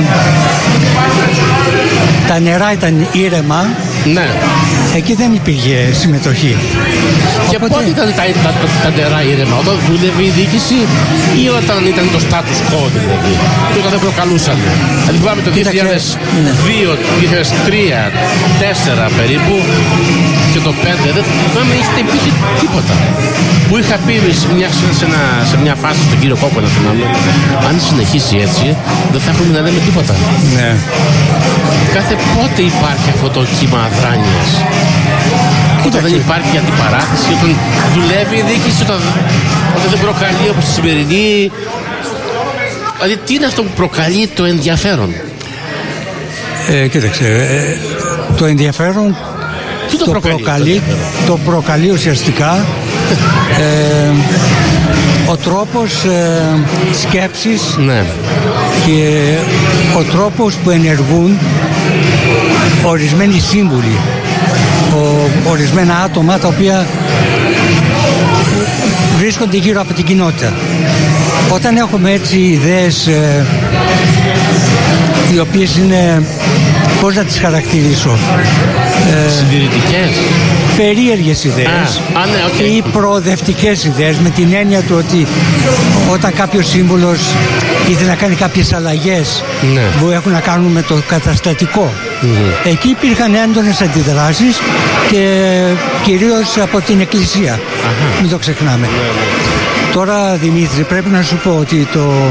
τα νερά ήταν ήρεμα, ναι, εκεί δεν υπήρχε συμμετοχή. Και πότε ήταν τα νερά ήρεμα? Όταν δούλευε η διοίκηση ή όταν ήταν το status quo, δηλαδή, και όταν δεν προκαλούσαν? Δηλαδή πάμε το 2002, 2003, 2004 περίπου και το 5, δεν υπήρχε τίποτα. Που είχα πει σε μια φάση στον κύριο Κόκο, να θυμάμαι, αν συνεχίσει έτσι δεν θα έχουμε να λέμε τίποτα. Ναι. Κάθε πότε υπάρχει αυτό το κύμα αδράνειας? Όταν δεν υπάρχει αντιπαράθεση, όταν δουλεύει η διοίκηση, όταν δεν προκαλεί όπως τη σημερινή. Δηλαδή τι είναι αυτό που προκαλεί το ενδιαφέρον? Κοίταξε, το ενδιαφέρον το προκαλεί ουσιαστικά ο τρόπος σκέψης, ναι, και ο τρόπος που ενεργούν ορισμένοι σύμβουλοι, ορισμένα άτομα τα οποία βρίσκονται γύρω από την κοινότητα. Όταν έχουμε έτσι ιδέες οι οποίες είναι, πώς να τις χαρακτηρίσω, συντηρητικές, περίεργες ιδέες, ναι, ή προοδευτικές ιδέες, με την έννοια του ότι όταν κάποιος σύμβουλος ήθελε να κάνει κάποιες αλλαγές, ναι, που έχουν να κάνουν με το καταστατικό, εκεί υπήρχαν έντονες αντιδράσεις και κυρίως από την Εκκλησία. Μην το ξεχνάμε. Τώρα, Δημήτρη, πρέπει να σου πω ότι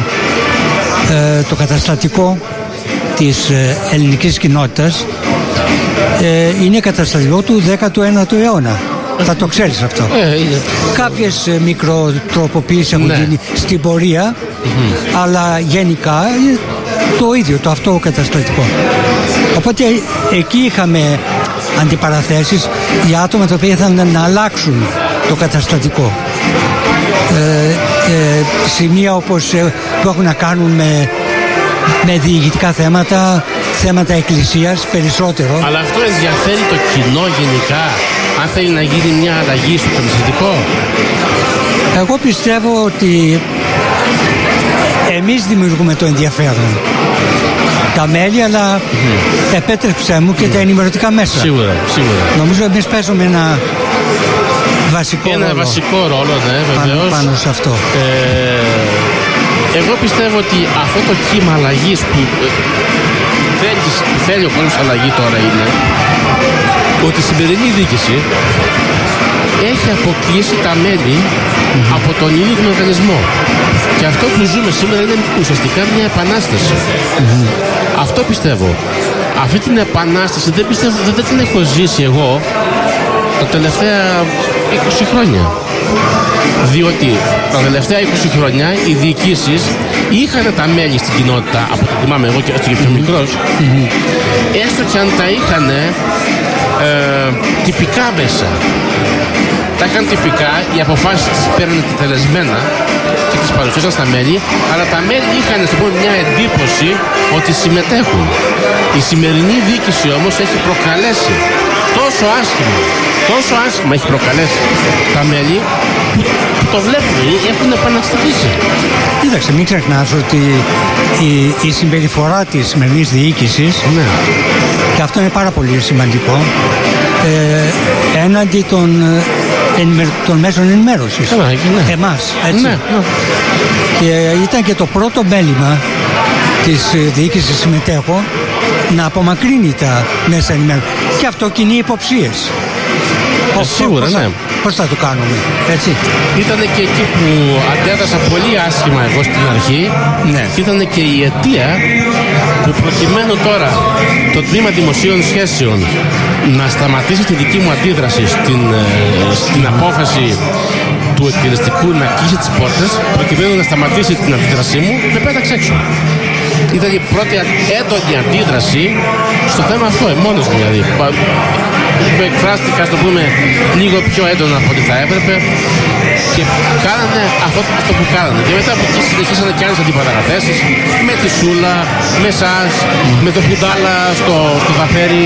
το καταστατικό της ελληνικής κοινότητας είναι καταστατικό του 19ου αιώνα. Θα το ξέρεις αυτό. Κάποιες μικροτροποποιήσεις έχουν γίνει στην πορεία, αλλά γενικά το ίδιο, το αυτό καταστατικό. Οπότε εκεί είχαμε αντιπαραθέσεις για άτομα τα οποία ήθελαν να αλλάξουν το καταστατικό. Σημεία όπως που έχουν να κάνουν με διηγητικά θέματα εκκλησίας περισσότερο. Αλλά αυτό ενδιαφέρει το κοινό γενικά, αν θέλει να γίνει μια αλλαγή στο καταστατικό? Εγώ πιστεύω ότι εμείς δημιουργούμε το ενδιαφέρον, τα μέλη, αλλά επέτρεψέ μου και τα ενημερωτικά μέσα. Σίγουρα. Νομίζω εμείς παίζουμε ένα βασικό ρόλο, ναι, βεβαίως. Πάνω σε αυτό. Εγώ πιστεύω ότι αυτό το κύμα αλλαγής που θέλει ο κόσμος αλλαγή τώρα είναι ότι η σημερινή διοίκηση έχει αποκλείσει τα μέλη από τον ίδιο τον οργανισμό. Και αυτό που ζούμε σήμερα είναι ουσιαστικά μια επανάσταση. Αυτό πιστεύω. Αυτή την επανάσταση δεν την έχω ζήσει εγώ τα τελευταία 20 χρόνια. Διότι τα τελευταία 20 χρόνια οι διοικήσεις είχαν τα μέλη στην κοινότητα, από το θυμάμαι εγώ και έστω και πιο μικρός, έστω και αν τα είχαν τυπικά μέσα. Τα είχαν τυπικά, οι αποφάσεις τις παίρνουν τελεσμένα και τις παρουσίασαν στα μέλη, αλλά τα μέλη είχαν μια εντύπωση ότι συμμετέχουν. Η σημερινή διοίκηση όμως έχει προκαλέσει τόσο άσχημα έχει προκαλέσει τα μέλη που το βλέπουμε, έχουν επαναστατήσει. Κοίταξε, μην ξεχνάς ότι η συμπεριφορά της σημερινής διοίκησης, και αυτό είναι πάρα πολύ σημαντικό, έναντι των μέσων ενημέρωσης. Εμάς, έτσι. Και ήταν και το πρώτο μέλημα της διοίκησης συμμετέχω να απομακρύνει τα μέσα ενημέρωσης. Και αυτό κινεί υποψίες. Σίγουρα, ναι. Πώς θα το κάνουμε, έτσι? Ήτανε και εκεί που αντέδρασα πολύ άσχημα εγώ στην αρχή. Ναι. Και ήτανε και η αιτία που προκειμένου τώρα το Τμήμα Δημοσίων Σχέσεων να σταματήσει τη δική μου αντίδραση στην απόφαση του εκτελεστικού να κλείσει τις πόρτες, προκειμένου να σταματήσει την αντίδρασή μου, με πέταξε έξω. Ήταν η πρώτη έντονη αντίδραση στο θέμα αυτό, μόνος μου δηλαδή. Εκφράστηκα, στο πούμε, λίγο πιο έντονα από ό,τι θα έπρεπε και κάνανε αυτό που κάνανε. Και μετά από εκεί συνεχίσανε και άλλες αντιπαραθέσεις με τη Σούλα, με εσάς, με το Χουντάλα στο Δαφέρι.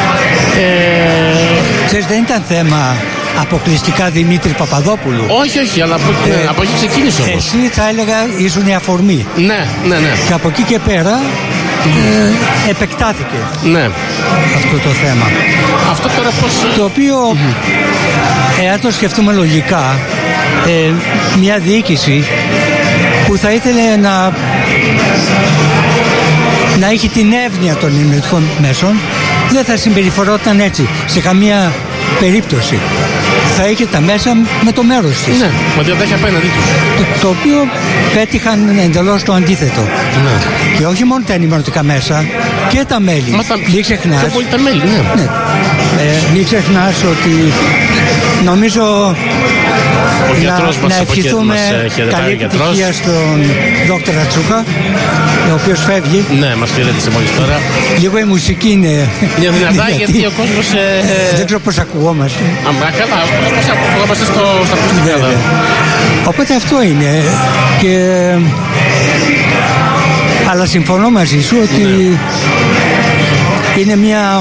Ξέρεις, δεν ήταν θέμα αποκλειστικά Δημήτρη Παπαδόπουλου. Όχι, αλλά από εκεί ξεκίνησε όμως. Εσύ θα έλεγα ήσουν η αφορμή. Ναι. Και από εκεί και πέρα επεκτάθηκε αυτό το θέμα. Αυτό τώρα πώς... Το οποίο, εάν το σκεφτούμε λογικά, μια διοίκηση που θα ήθελε να έχει την εύνοια των ενημερωτικών μέσων, δεν θα συμπεριφορόταν έτσι σε καμία περίπτωση. Θα είχε τα μέσα με το μέρος της. Ναι, ότι δεν έχει απέναντι τους. Το οποίο πέτυχαν εντελώς το αντίθετο. Και όχι μόνο τα ενημερωτικά μέσα, και τα μέλη. Μην ξεχνάς. Πιο πολύ τα μέλη, ναι. Μην ξεχνάς ότι νομίζω να ευχηθούμε καλή επιτυχία στον Δόκτωρα Τσούκα, ο οποίος φεύγει. Ναι, μας χαιρέτησε μόλις τώρα. Λίγο η μουσική είναι μια δυνατά, γιατί ο κόσμος... Δεν ξέρω πώς ακουγόμαστε. Καλά, πώς ακουγόμαστε στα ακουστικά. Οπότε αυτό είναι. Αλλά συμφωνώ μαζί σου ότι είναι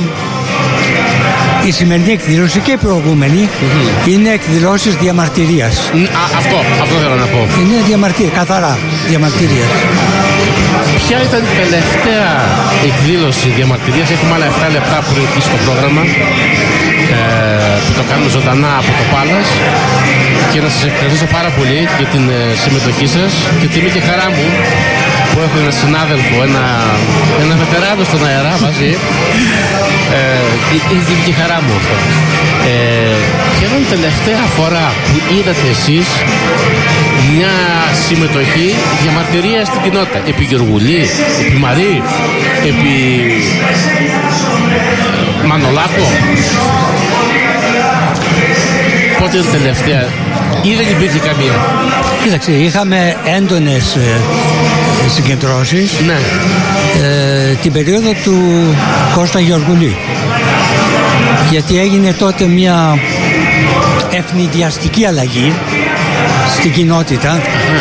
η σημερινή εκδήλωση και η προηγούμενη είναι εκδηλώσεις διαμαρτυρίας. Αυτό θέλω να πω. Είναι διαμαρτυρία, καθαρά διαμαρτυρίας. Ποια ήταν η τελευταία εκδήλωση διαμαρτυρίας? Έχουμε άλλα 7 λεπτά πριν κλείσει το πρόγραμμα, που το κάνουμε ζωντανά από το Πάλας, και να σας ευχαριστήσω πάρα πολύ για την συμμετοχή σας και τιμή και χαρά μου που έχω ένα συνάδελφο, ένα βετεράνο στον αερά μαζί. Είναι τιμή και χαρά μου αυτό. Ποια ήταν η τελευταία φορά που είδατε εσείς μια συμμετοχή διαμαρτυρία στην κοινότητα? Επί Γεωργουλή, επί Μαρή, επί Μανολάκο? πότε είναι τελευταία ή δεν υπήρχε καμία? Κοίταξε, είχαμε έντονες συγκεντρώσεις, ναι, την περίοδο του Κώστα Γεωργουλή, γιατί έγινε τότε μια ευνηδιαστική αλλαγή στην κοινότητα,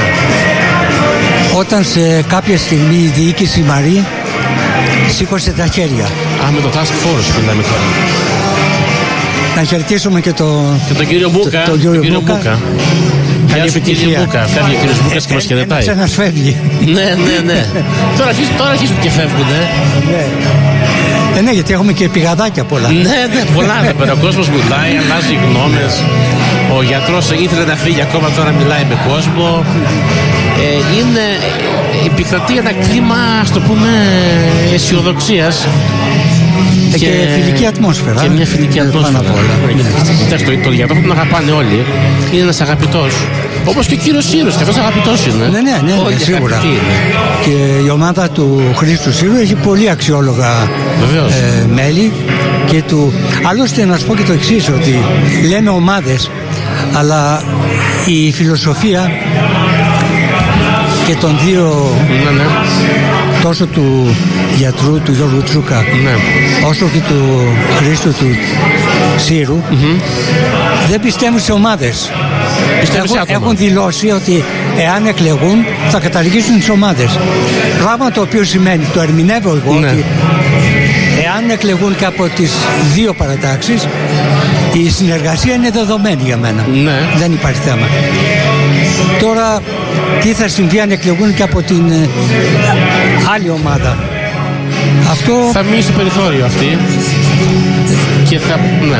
όταν σε κάποια στιγμή η διοίκηση Μαρή σήκωσε τα χέρια. Με το Task Force μιλάμε τώρα. Να χαιρετήσουμε και τον κύριο Μπούκα. Τον κύριο Μπούκα. Γεια σου κύριε Μπούκα. Φεύγει ο κύριος Μπούκας και μας χαιρετάει. Ένας φεύγει. Ναι. Τώρα αρχίζουν και φεύγουν. Ναι, γιατί έχουμε και πηγαδάκια πολλά. Ναι, πολλά. Ο κόσμος μιλάει, αλλάζει γνώμες. Ο γιατρός ήθελε να φύγει, ακόμα τώρα μιλάει με κόσμο. Επικρατεί ένα κλίμα, ας το πούμε, αισιοδοξίας. Και φιλική ατμόσφαιρα. Και μια φιλική ατμόσφαιρα. Κοιτάξτε, τον γιατρό που τον αγαπάνε όλοι, είναι ένας αγαπητός. Όπως και ο κύριος Σύρος, και αυτός αγαπητός είναι. Ναι, σίγουρα. Και η ομάδα του Χρήστου Σύρου έχει πολύ αξιόλογα μέλη. Και άλλωστε να σου πω και το εξής, ότι λέμε ομάδες, αλλά η φιλοσοφία και των δύο, τόσο του γιατρού του Γιώργου Τσούκα, όσο και του Χρήστου του Σύρου, δεν πιστεύουν σε ομάδες. Έχουν δηλώσει ότι εάν εκλεγούν θα καταργήσουν τις ομάδες. Πράγμα το οποίο σημαίνει, το ερμηνεύω εγώ, ότι εάν εκλεγούν και από τις δύο παρατάξεις, η συνεργασία είναι δεδομένη για μένα. Δεν υπάρχει θέμα. Τώρα τι θα συμβεί αν εκλεγούν και από την άλλη ομάδα? Αυτό θα μείνει στο περιθώριο αυτή. Και θα...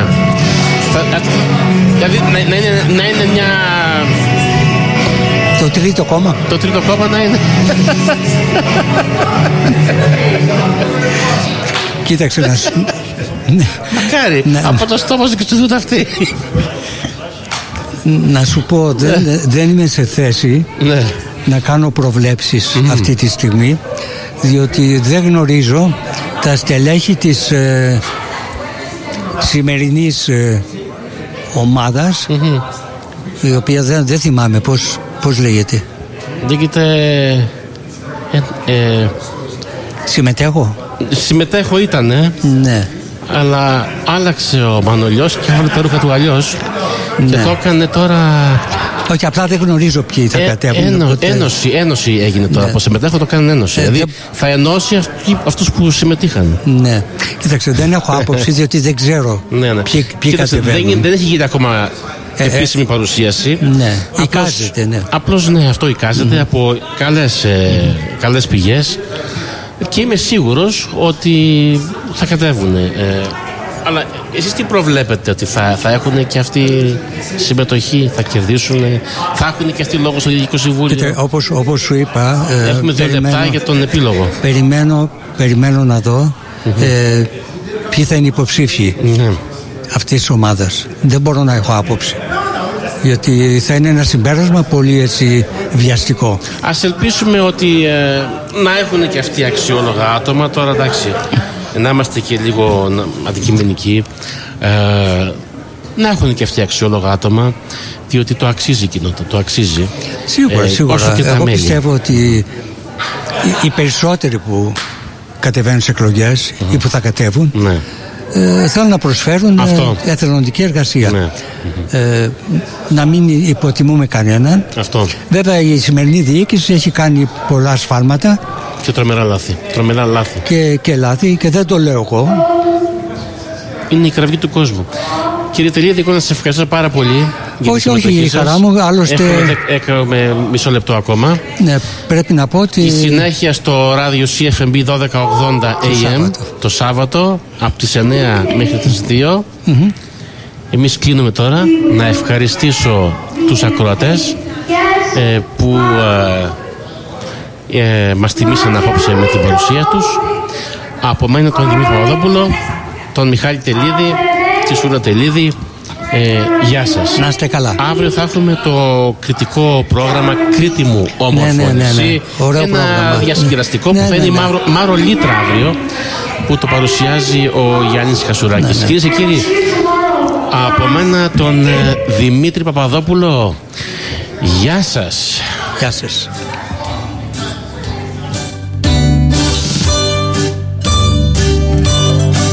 Δηλαδή να είναι μια... Το τρίτο κόμμα. Το τρίτο κόμμα να είναι. Κοίταξε να σου... Μακάρι, από το στόμα σου και του δουν αυτοί. Να σου πω, δεν είμαι σε θέση να κάνω προβλέψεις αυτή τη στιγμή, διότι δεν γνωρίζω τα στελέχη της σημερινής ομάδας, η οποία δεν θυμάμαι πώς λέγεται. Λέγεται... Συμμετέχω ήτανε. Ναι. Αλλά άλλαξε ο Μανολιός και έβαλε τα ρούχα του αλλιώς. Και το έκανε τώρα... Όχι, απλά δεν γνωρίζω ποιοι θα κατέβουν. Ένωση έγινε τώρα. Από συμμετέχω το κάνουν ένωση. Δηλαδή θα ενώσει αυτούς που συμμετείχαν. Ναι. Κοίταξε, δεν έχω άποψη, διότι δεν ξέρω ποιοι κατεβαίνουν. Δεν έχει γίνει ακόμα επίσημη παρουσίαση. Ναι. Εικάζεται, Απλώς αυτό εικάζεται από καλές πηγές. Και είμαι σίγουρος ότι θα κατέβουν. Αλλά εσείς τι προβλέπετε, ότι θα έχουν και αυτή συμμετοχή, θα κερδίσουν, θα έχουν και αυτοί λόγο στο Διοικητικό Συμβούλιο? Όπως σου είπα, έχουμε 2 λεπτά για τον επίλογο. Περιμένω να δω ποιοι θα είναι υποψήφιοι αυτής της ομάδας. Δεν μπορώ να έχω άποψη, γιατί θα είναι ένα συμπέρασμα πολύ έτσι βιαστικό. Ας ελπίσουμε ότι να έχουν και αυτοί αξιόλογα άτομα. Τώρα εντάξει, να είμαστε και λίγο αντικειμενικοί, να έχουν και αυτοί αξιόλογα άτομα, διότι το αξίζει η κοινότητα, το αξίζει. Σίγουρα. Εγώ πιστεύω ότι οι περισσότεροι που κατεβαίνουν σε εκλογές ή που θα κατέβουν, θέλουν να προσφέρουν εθελοντική εργασία. Να μην υποτιμούμε κανέναν. Βέβαια η σημερινή διοίκηση έχει κάνει πολλά σφάλματα και τρομερά λάθη. Και λάθη, και δεν το λέω εγώ. Είναι η κραυγή του κόσμου. Κύριε Τελίδη, εγώ να σας ευχαριστώ πάρα πολύ. Όχι, η χαρά μου. Άλλωστε έχουμε μισό λεπτό ακόμα. Ναι, πρέπει να πω ότι η συνέχεια στο ράδιο CFMB 1280 AM το Σάββατο από τις 9 μέχρι τις 2. Εμείς κλείνουμε τώρα. Να ευχαριστήσω τους ακροατές που μας τιμήσαν απόψε με την παρουσία τους. Από μένα τον Δημήτρη Παπαδόπουλο, τον Μιχάλη Τελίδη, τη Σούρα Τελίδη. Γεια σας. Να είστε καλά. Αύριο θα έχουμε το κριτικό πρόγραμμα Κρήτη μου Ομοφωνησή. Ένα διασκεδαστικό που θα είναι η Μάρο Λίτρα αύριο, που το παρουσιάζει ο Γιάννης Χασουράκης. Κυρίες και κύριοι, Από μένα τον Δημήτρη Παπαδόπουλο. Γεια σας. Γεια σας.